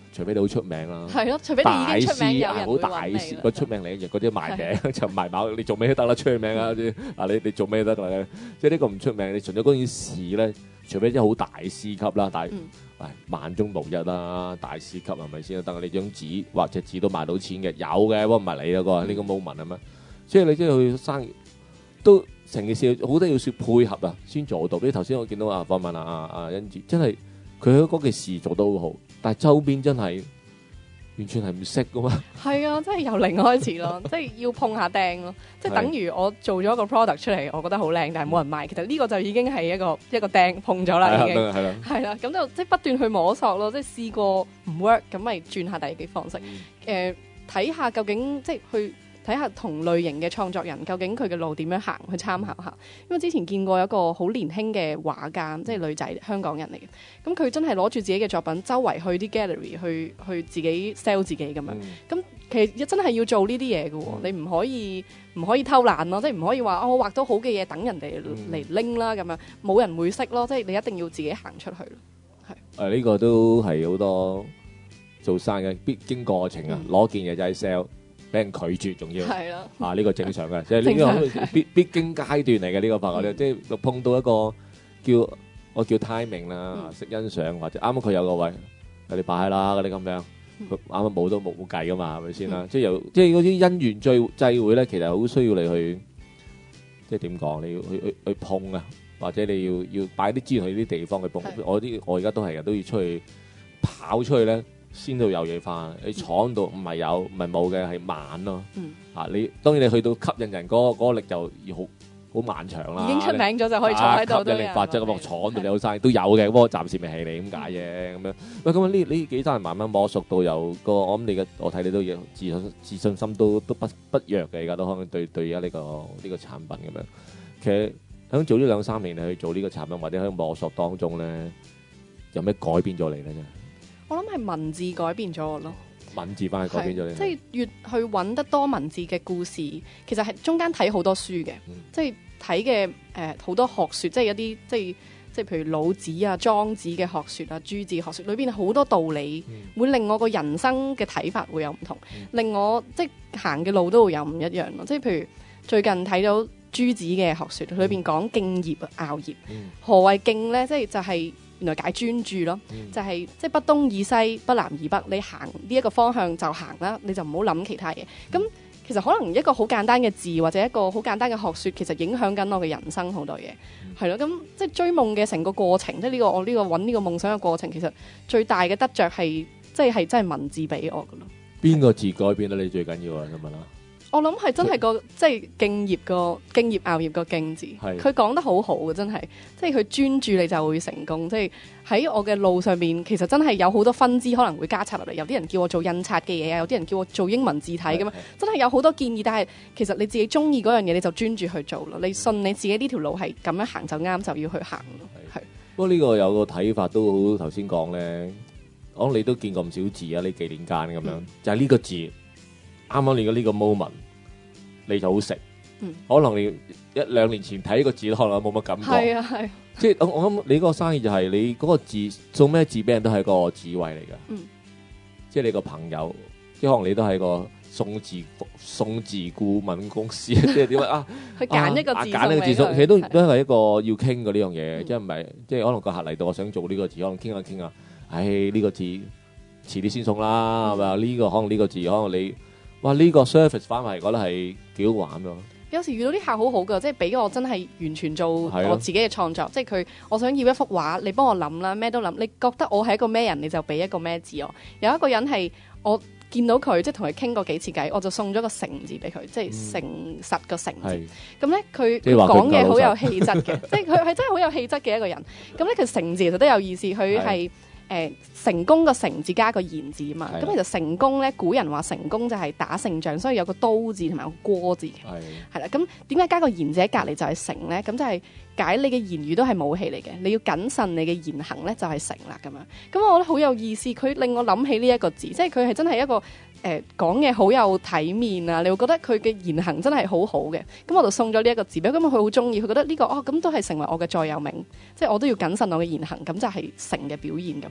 除非你好出名啦。 係咯，除非你已經出名，有人好大會揾你啦。 師個出名嚟嘅嗰啲賣名就賣某，你做咩都得啦，出名啊啲啊你做咩都得啦。即係呢個唔出名，你純粹嗰件事咧，除非啲好大師級啦，但係萬中無一啦，大師級係咪先？等你張紙或者紙都賣到錢嘅，有嘅，不過唔係你嗰個呢個 moment 係咩？即係你即係去生意都成件事好多要說配合啊，先做到。比如頭先我見到訪問阿欣子，真係佢喺嗰件事做得好好，但係周邊真係完全係唔識噶嘛。係啊，即係由零開始咯，即係要碰下釘咯，即係等於我做咗個 product 出嚟，我覺得好靚，但係冇人買。其實呢個就已經係一個釘碰咗啦，已經係啦。咁就即係不斷去摸索咯，即係試過唔 work，咁咪轉下第二啲方式。睇下究竟即係去。睇下同類型嘅創作人究竟佢嘅路點樣行，去參考下。因為之前見過一個好年輕嘅畫家，即係女仔，香港人嚟嘅。咁佢真係攞住自己嘅作品，周圍去啲 gallery 去自己 sell 自己咁樣。咁其實真係要做呢啲嘢嘅，你唔可以偷懶咯，即係唔可以話我畫到好嘅嘢等人哋嚟拎啦咁樣，冇人會識咯。即係你一定要自己行出去咯。係呢個都係好多做生意必經過程啊，攞件嘢就係 sell。俾人拒絕，仲要係咯， 呢個正常嘅，即係呢個必經階段嚟嘅呢個朋友咧，即係碰到一個叫 timing 啦，識欣賞或者啱啱佢有個位，你擺啦嗰啲咁樣，佢啱啱冇都冇計噶嘛，係咪先啦？即係嗰啲因緣際會咧，其實好需要你去，即係點講？你要去碰啊，或者你要擺啲資源去啲地方去碰。我而家都係都要出去跑出去咧。先到有嘢翻，你廠度唔係有，唔係冇嘅，係慢咯。你當然你去到吸引人嗰個力就要好漫長啦。 已經出名咗就可以坐喺度。 吸引力法則咁，廠度有生意都有嘅，不過暫時未係你咁解嘅咁樣。喂，咁呢幾單人慢慢摸熟到有個，我諗我睇你都有自信心都不弱嘅，而家都可能對而家呢個產品咁樣。其實喺做呢2-3年你去做呢個產品，或者喺摸索當中咧，有咩改變咗你咧？ 我諗係文字改變咗我咯， 文字翻去改變咗你， 即係越去揾得多文字嘅故事，其實係中間睇好多書嘅，即係睇嘅好多學說，即係一啲即係譬如老子啊、莊子嘅學說啊、朱子學說裏邊好多道理，會令我個人生嘅睇法會有唔同，令我即係行嘅路都會有唔一樣咯。即係譬如最近睇到朱子嘅學說，裏邊講敬業樂業，何謂敬呢？即係就係原來解專注咯，就係即係不東以西，不南以北，你行呢一個方向就行啦，你就唔好諗其他嘢。咁其實可能一個好簡單嘅字或者一個好簡單嘅學說，其實影響緊我嘅人生好多嘢，係咯。咁即係追夢嘅成個過程，即係我呢個揾呢個夢想嘅過程，其實最大嘅得着係真係文字俾我噶咯。 邊個字改變得你最緊要啊？咁問啦。 我諗係真係個即係敬業樂業個敬字，佢講得好好嘅，真係即係佢專注你就會成功。即係喺我嘅路上面，其實真係有好多分支可能會加插落嚟。有啲人叫我做印刷嘅嘢啊，有啲人叫我做英文字體咁樣，真係有好多建議。但係其實你自己中意嗰樣嘢，你就專注去做咯。你信你自己呢條路係咁樣行就啱，就要去行咯。係。不過呢個有個睇法都好，頭先講咧，我諗你都見過唔少字啊，呢幾年間咁樣，就係呢個字。啱啱你嘅呢個 moment，你就好食。可能你1-2年前睇呢個字，可能冇乜感覺。 係啊係。 即係我諗你嗰個生意就係你嗰個字送咩字俾人都係個智慧嚟㗎。即係你個朋友，即係可能你都係個送字顧問公司，即係點啊？ 去揀一個字， 揀呢個字送，其實都係一個要傾嘅呢樣嘢，即係唔係？即係可能個客嚟到，我想做呢個字，可能傾下。唉，呢個字遲啲先送啦，係咪啊？呢個可能呢個字，可能你。哇！呢個 service 翻嚟覺得係幾好玩咯。 有時遇到啲客好好㗎，即係俾我真係完全做我自己嘅創作。即係佢，我想要一幅畫，你幫我諗啦，咩都諗。你覺得我係一個咩人，你就俾一個咩字我。有一個人係我見到佢，即係同佢傾過幾次偈，我就送咗個誠字俾佢，即係誠實個誠字。咁咧佢講嘢好有氣質嘅，即係佢係真係好有氣質嘅一個人。咁咧佢誠字其實都有意思，佢係。成功個成字加個言字啊嘛，咁其實成功咧，古人話成功就係打勝仗，所以有個刀字同埋個戈字嘅，係啦。咁點解加個言字喺隔離就係成咧？咁就係解你嘅言語都係武器嚟嘅，你要謹慎你嘅言行咧就係成啦咁樣。咁我覺得好有意思，佢令我諗起呢一個字，即係佢係真係一個講嘢好有體面啊！你會覺得佢嘅言行真係好好嘅。咁我就送咗呢一個字俾佢，咁佢好中意，佢覺得呢個咁都係成為我嘅座右銘，即係我都要謹慎我嘅言行，咁就係成嘅表現咁樣。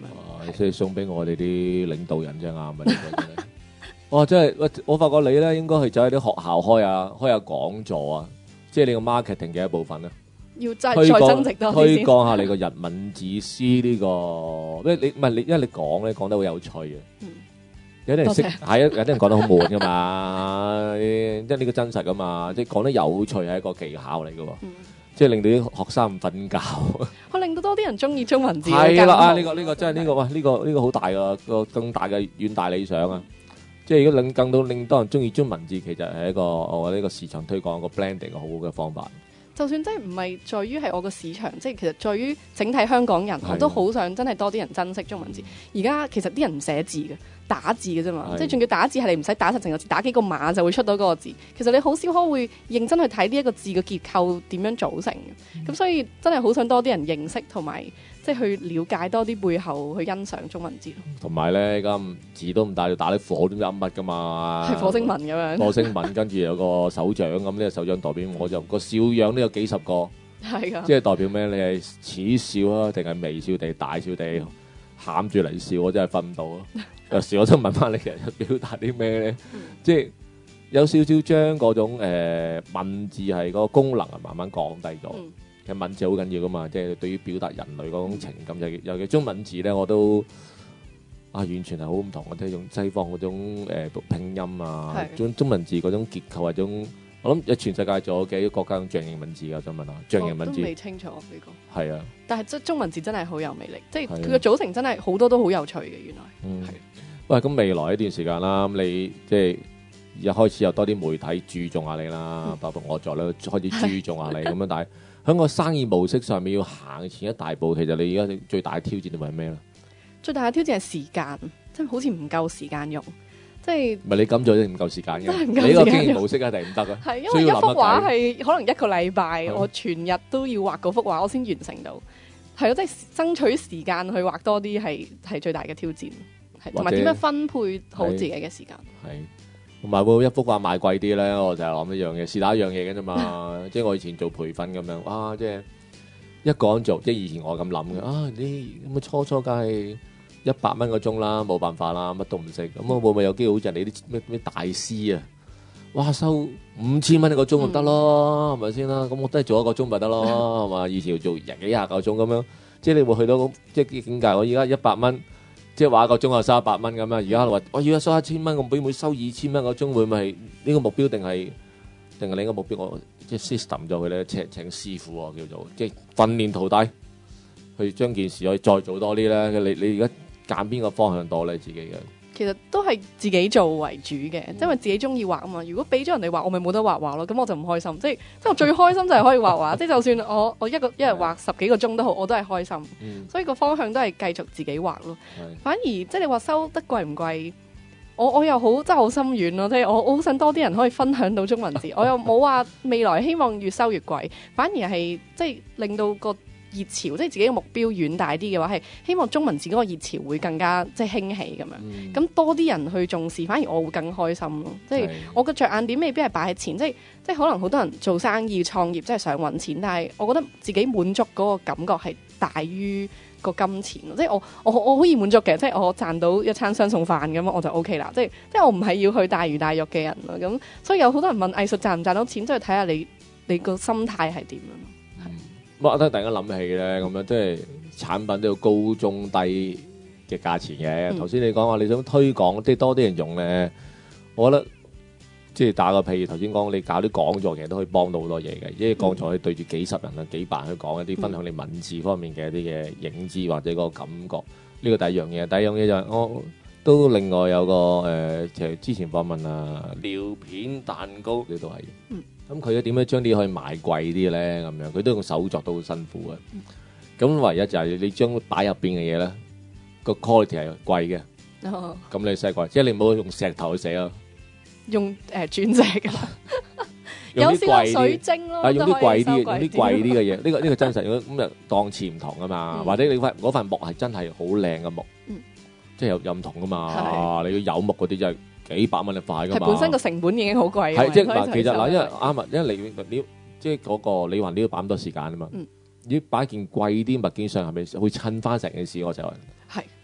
所以送俾我哋啲領導人真係啱啊！呢個真係哇，真係我發覺你咧應該去走喺啲學校開下講座啊，即係你個 marketing 嘅一部分咧。 要再增值多啲推先。 廣下你個日文字詩呢個，因為你講咧講得好有趣嘅。有啲人識係啊，有啲人講得好悶噶嘛，即係呢個真實噶嘛，即係講得有趣係一個技巧嚟嘅喎，即係令到啲學生唔瞓覺。 可令到多啲人中意中文字。 係啦啊！呢個真係呢個好大個更大嘅遠大理想啊！即係如果令多人中意中文字，其實係一個我覺得呢個市場推廣一個 branding 好好嘅方法。 就算真係唔係在於係我個市場，即係其實在於整體香港人，我都好想真係多啲人珍惜中文字。而家其實啲人唔寫字嘅，打字嘅啫嘛，即係仲要打字係你唔使打實成個字，打幾個碼就會出到嗰個字。其實你好少可會認真去睇呢一個字嘅結構點樣組成嘅。咁所以真係好想多啲人認識同埋即係去了解多啲背後去欣賞中文字咯。 同埋咧，咁字都唔大，要打啲火點乜噶嘛？ 係火星文咁樣。 火星文跟住有個手掌咁，呢個手掌代表我就個笑樣都有幾十個， 係㗎。 即係代表咩？你係恥笑啊，定係微笑定係大笑定喊住嚟笑？我真係瞓唔到啊！有時我都問翻你，其實表達啲咩咧？即係有少少將嗰種文字係嗰個功能啊，慢慢降低咗。其實文字好緊要噶嘛，即係對於表達人類嗰種情感，尤其中文字咧，我都完全係好唔同嘅，即係用西方嗰種讀拼音啊，中文字嗰種結構係種，我諗全世界仲有幾個國家用象形文字㗎？我想問下，象形文字都未清楚呢個。係啊， 但係中文字真係好有魅力，即係佢嘅組成真係好多都好有趣嘅，原來。係。 喂，咁未來一段時間啦，咁你即係一開始有多啲媒體注重下你啦，包括我在咧開始注重下你咁樣，但係喺個生意模式上面要行前一大步，其實你而家最大嘅挑戰係咩咧？最大嘅挑戰係時間，即係好似唔夠時間用，即係唔係你咁做都唔夠時間嘅，你個經營模式一定唔得啊！ 係因為一幅畫係可能一個禮拜，我全日都要畫嗰幅畫，我先完成到。係咯，即係爭取時間去畫多啲係最大嘅挑戰。同埋點樣分配好自己嘅時間？係， 同埋會一幅畫賣貴啲咧，我就係諗一樣嘢，是打一樣嘢嘅啫嘛。即係我以前做培訓咁樣，哇！即係一個人做，即係以前我咁諗嘅。你咁初梗係100蚊個鐘啦，冇辦法啦，乜都唔識。咁我會唔會有機會好似你啲咩大師啊？哇，收5000蚊一個鐘就得咯，係咪先啦？咁我都係做一個鐘咪得咯，係嘛？以前要做幾廿個鐘咁樣，即係你會去到即係啲境界。我而家100蚊。即係話一個鐘就收100蚊咁樣，而家話我要收1000蚊，我會唔會收2000蚊個鐘？會唔會係呢個目標定係另一個目標？我即係 system 咗佢咧，請師傅叫做即係訓練徒弟，去將件事可以再做多啲咧。你而家揀邊個方向多咧？自己嘅其實都係自己做為主嘅，因為自己中意畫啊嘛。如果俾咗人哋畫，我咪冇得畫畫咯。咁我就唔開心。即係我最開心就係可以畫畫。即係就算我一日畫10幾個鐘都好，我都係開心。所以個方向都係繼續自己畫咯。反而即係你話收得貴唔貴，我又好真係好心軟咯。即係我好想多啲人可以分享到中文字。我又冇話未來希望越收越貴，反而係即係令到個熱潮，即係自己嘅目標遠大啲嘅話，係希望中文字嗰個熱潮會更加即係興起咁樣。咁多啲人去重視，反而我會更開心咯。即係我嘅着眼點未必係擺喺錢，即係可能好多人做生意創業，即係想揾錢，但係我覺得自己滿足嗰個感覺係大於個金錢。即係我好易滿足嘅，即係我賺到一餐雙餸飯咁我就 OK 啦。即係我唔係要去大魚大肉嘅人咯。咁所以有好多人問藝術賺唔賺到錢，即係睇下你個心態係點樣。 我突然間諗起咧，咁樣即係產品都要高中低嘅價錢嘅。頭先你講話你想推廣，即係多啲人用咧，我覺得即係打個譬如頭先講，你搞啲講座其實都可以幫到好多嘢嘅。因為講座可以對住幾十人啊、幾百人去講一啲分享你文字方面嘅一啲嘅影子或者嗰個感覺。呢個第一樣嘢，第二樣嘢就係我都另外有個其實之前訪問尿片蛋糕呢都係。咁佢點樣將啲可以賣貴啲咧？咁樣佢都用手作都好辛苦嘅。咁唯一就係你將擺入邊嘅嘢咧，個 quality 係貴嘅。咁你使貴，即係你唔好用石頭去寫咯。 用鑽石㗎， 用啲貴水晶咯， 用啲貴啲嘅嘢。呢個真實。咁就檔次唔同啊嘛。或者你嗰塊木係真係好靚嘅木，即係有唔同噶嘛。你要有木嗰啲真係幾百蚊一塊㗎嘛， 本身個成本已經好貴。 係即係嗱，其實嗱，因為啱啊，因為你即係嗰個你話你要擺咁多時間啊嘛。你擺件貴啲物件上係咪會襯翻成件事？我就話係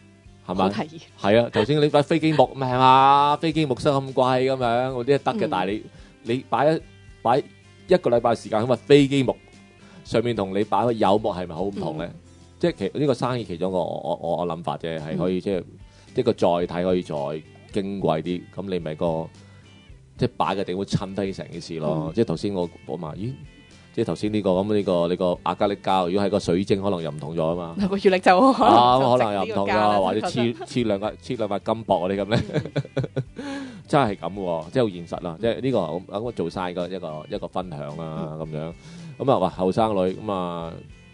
係咪？ 好提議。 係啊，頭先你擺飛機木唔係嘛？飛機木收咁貴咁樣，嗰啲係得嘅。但係你擺一個禮拜時間咁啊，飛機木上面同你擺個柚木係咪好唔同咧？即係其呢個生意其中一個我諗法啫，係可以即係一個載體可以再矜貴啲，咁你咪個即係擺嘅地方襯低成件事咯。即係頭先我話咦，即係頭先呢個咁呢個亞加力膠，如果係個水晶，可能又唔同咗啊嘛。 個月曆就可能又唔同咗，或者黐兩塊金箔嗰啲咁咧，真係咁喎，即係好現實啦。即係呢個咁我做晒一個分享啦咁樣。咁啊話後生女咁啊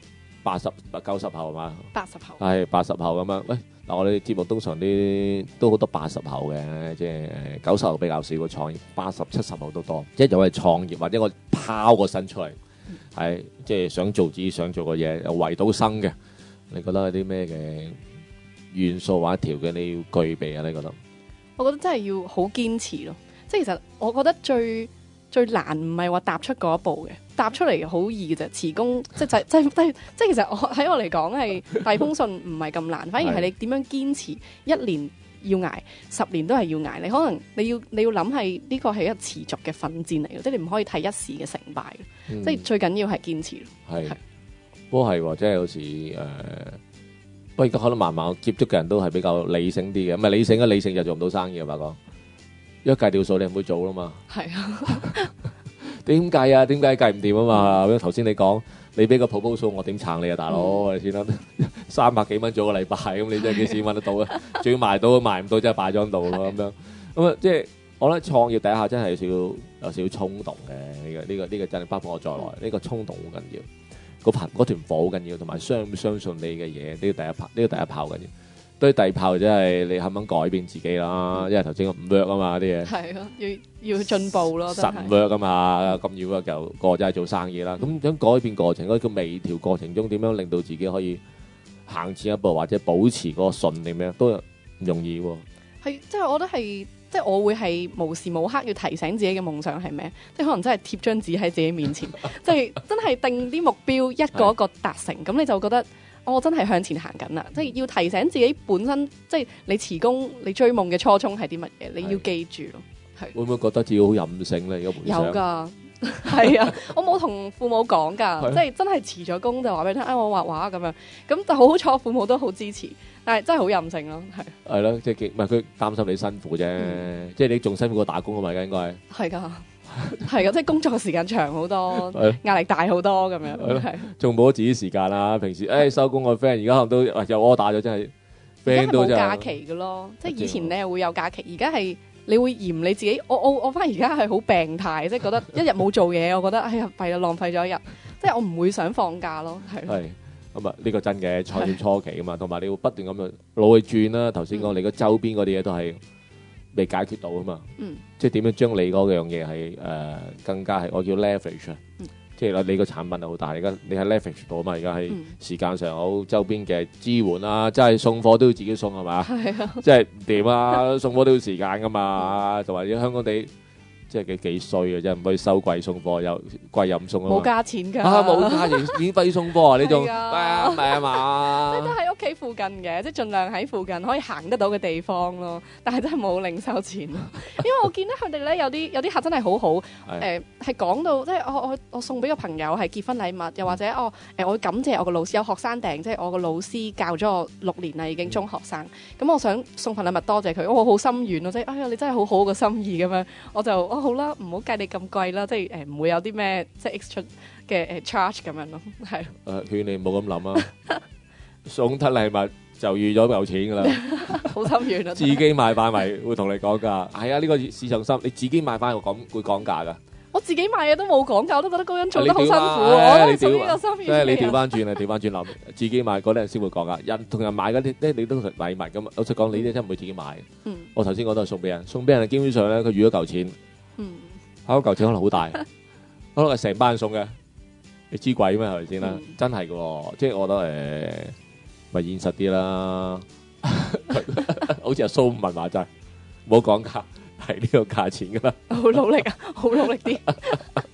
80、90後係嘛 ？80後係80後咁樣。喂嗱，我哋節目通常啲都好多80後嘅，即係90後比較少個創業，80、70後都多。即係有係創業或者我拋個身出嚟。係即係想做自己想做嘅嘢，又為到生嘅。你覺得有啲咩嘅元素或者條件你要具備啊？你覺得？ 我覺得真係要好堅持咯。即係其實我覺得最難唔係話踏出嗰一步嘅，踏出嚟好易嘅啫。辭工即其實喺我嚟講係遞封信唔係咁難，反而係你點樣堅持1年要捱10年都係要捱。你可能你要諗係呢個係一個持續嘅奮戰嚟嘅，即係你唔可以睇一時嘅成敗。即係最緊要係堅持。 係，不過係喎，即係有時不過而家可能慢慢接觸嘅人都係比較理性啲嘅，唔係理性就做唔到生意啊！發覺一計條數你唔會做啦嘛。係啊，點計啊？點解計唔掂啊嘛？咁頭先你講，你俾個 proposal 我點撐你啊，大佬？你先啦，300幾蚊做個禮拜，咁你真係幾時揾得到啊？仲要賣到賣唔到，真係擺咗喺度咯咁樣。咁啊，即係我覺得創業底下真係有少少衝動嘅。呢個真係包括我在內，呢個衝動好緊要，嗰團火好緊要，同埋相唔相信你嘅嘢，呢個第一炮緊要。對第二炮真係你肯唔肯改變自己啦，因為頭先唔 work 啊嘛啲嘢。係咯，要進步咯，實唔 work 啊嘛，咁要 work 就個真係做生意啦。咁喺改變過程嗰個微調過程中，點樣令到自己可以行前一步，或者保持嗰個信念咧，都唔容易喎。係，即係我覺得係。即係我會係無時無刻要提醒自己嘅夢想係咩？即係可能真係貼張紙喺自己面前，即係真係定啲目標一個一個達成，咁你就覺得我真係向前行緊啦。即係要提醒自己本身，即係你辭工、你追夢嘅初衷係啲乜嘢？你要記住咯。係會唔會覺得自己好任性咧？而家有㗎，係啊，我冇同父母講㗎，即係真係辭咗工就話俾你聽，我畫畫咁樣，咁但好彩父母都好支持。但係真係好任性咯，係咯，即係唔係佢擔心你辛苦啫，即係你仲辛苦過打工啊嘛，應該係㗎，係㗎，即係工作時間長好多，壓力大好多咁樣，係仲冇咗自己時間啦。平時收工個 friend 而家可能都有 order 咗，真係 friend 都冇假期㗎咯。即係以前你係會有假期，而家係你會嫌你自己。我翻而家係好病態，即係覺得一日冇做嘢，我覺得哎呀弊啦，浪費咗一日，即係我唔會想放假咯，係。咁啊，呢個真嘅創業初期啊嘛，同埋你會不斷咁樣腦去轉啦。頭先講你個周邊嗰啲嘢都係未解決到啊嘛，即係點樣將你嗰樣嘢係更加係我叫 leverage，即係你個產品係好大，而家你係 leverage 到啊嘛，而家係時間上好，周邊嘅支援啦，即係送貨都要自己送係嘛，即係唔掂啊，送貨都要時間噶嘛，同埋啲香港地。即係幾衰嘅啫，唔可以收貴送貨，又貴又唔送啊！冇加錢㗎，冇加錢，免費送貨啊！呢種係啊，唔係啊嘛，即係都喺屋企附近嘅，即係盡量喺附近可以行得到嘅地方咯。但係真係冇零收錢咯，因為我見到佢哋咧有啲客真係好好，係講到即係我送俾個朋友係結婚禮物，又或者我感謝我個老師，有學生訂，即係我個老師教咗我6年啦，已經中學生，咁我想送份禮物多謝佢，我好心軟咯，即係哎呀你真係好好個心意咁樣，我就好啦，唔好計你咁貴啦，即係唔會有啲咩即係 extra 嘅charge 咁樣咯，係。勸你唔好咁諗啊，送得禮物就預咗有錢噶啦，好心軟啊！自己買翻咪會同你講價，係啊，呢個市場心，你自己買翻會講價噶。我自己買嘢都冇講價，我都覺得嗰人做得好辛苦，我都送呢個心意。即係你調翻轉諗，自己買嗰啲人先會講價，人同人買嗰啲咧，你都係禮物咁。老實講，你啲真係唔會自己買。我頭先講都係送俾人，送俾人基本上咧，佢預咗嚿錢。嗰嚿錢可能好大，可能係成班人送嘅，你知鬼咩係咪先啦？真係嘅，即係我覺得咪現實啲啦。好似阿蘇文話齋，唔好講價，係呢個價錢噶啦。好努力啊，好努力啲。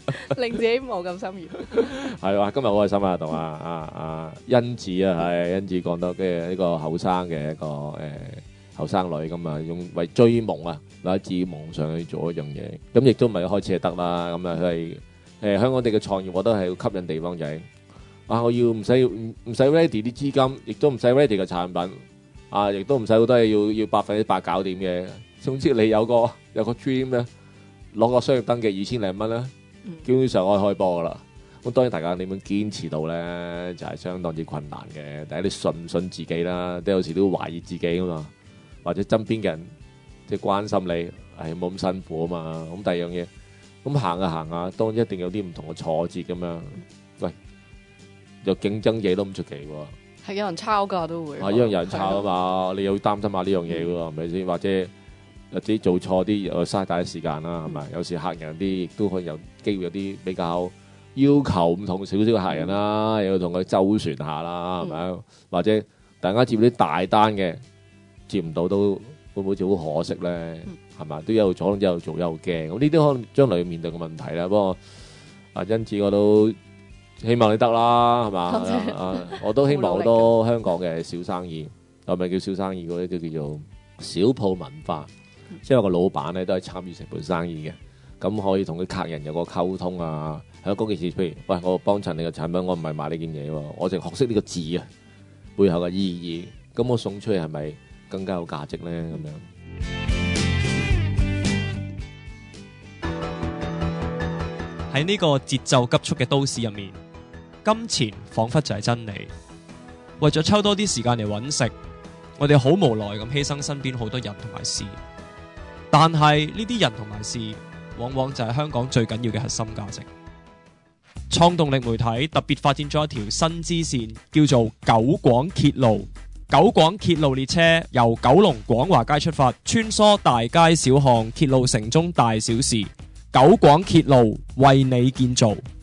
令自己冇咁心軟。 係哇，今日好開心啊，同阿欣子啊，係欣子講到嘅呢個後生嘅一個後生女咁啊，用為追夢啊，或者自己夢想去做一樣嘢，咁亦都唔係一開始係得啦。咁啊，佢係香港地嘅創業，我覺得係好吸引地方就係我要唔使 ready 啲資金，亦都唔使 ready 嘅產品啊，亦都唔使好多嘢要100%搞掂嘅。總之你有個 dream 咧，攞個商業登記2000零蚊咧，基本上可以開波噶啦。咁當然大家點樣堅持到咧，就係相當之困難嘅。第一，你信唔信自己啦？都有時都懷疑自己噶嘛。或者身邊嘅人即係關心你，冇咁辛苦啊嘛。咁第二樣嘢，咁行下，當然一定有啲唔同嘅挫折咁樣。喂，有競爭嘢都唔出奇喎。 係有人抄㗎都會。 因為有人抄啊嘛，你又擔心下呢樣嘢喎，係咪先？或者自己做錯啲又嘥大啲時間啦，係咪？有時客人啲亦都可以有機會有啲比較要求唔同少少嘅客人啦，又要同佢周旋下啦，係咪？或者大家接啲大單嘅。接唔到都會唔會好似好可惜咧？係嘛，都有阻，又做又驚。咁呢啲可能將來要面對嘅問題啦。不過欣子我都希望你得啦，係嘛？我都希望好多香港嘅小生意，係咪叫小生意嗰啲都叫做小鋪文化？即係個老闆咧都係參與成盤生意嘅，咁可以同佢客人有個溝通啊。喺嗰件事，譬如喂，我幫襯你嘅產品，我唔係買呢件嘢喎，我淨係學識呢個字啊，背後嘅意義，咁我送出去係咪更加有價值咧？咁樣喺呢個節奏急速嘅都市入面，金錢彷彿就係真理。為咗抽多啲時間嚟揾食，我哋好無奈咁犧牲身邊好多人同埋事。但係呢啲人同埋事，往往就係香港最緊要嘅核心價值。創動力媒體特別發展咗一條新支線，叫做九廣鐵路。九廣鐵路列車由九龍廣華街出發，穿梭大街小巷，鐵路城中大小事。九廣鐵路為你建造。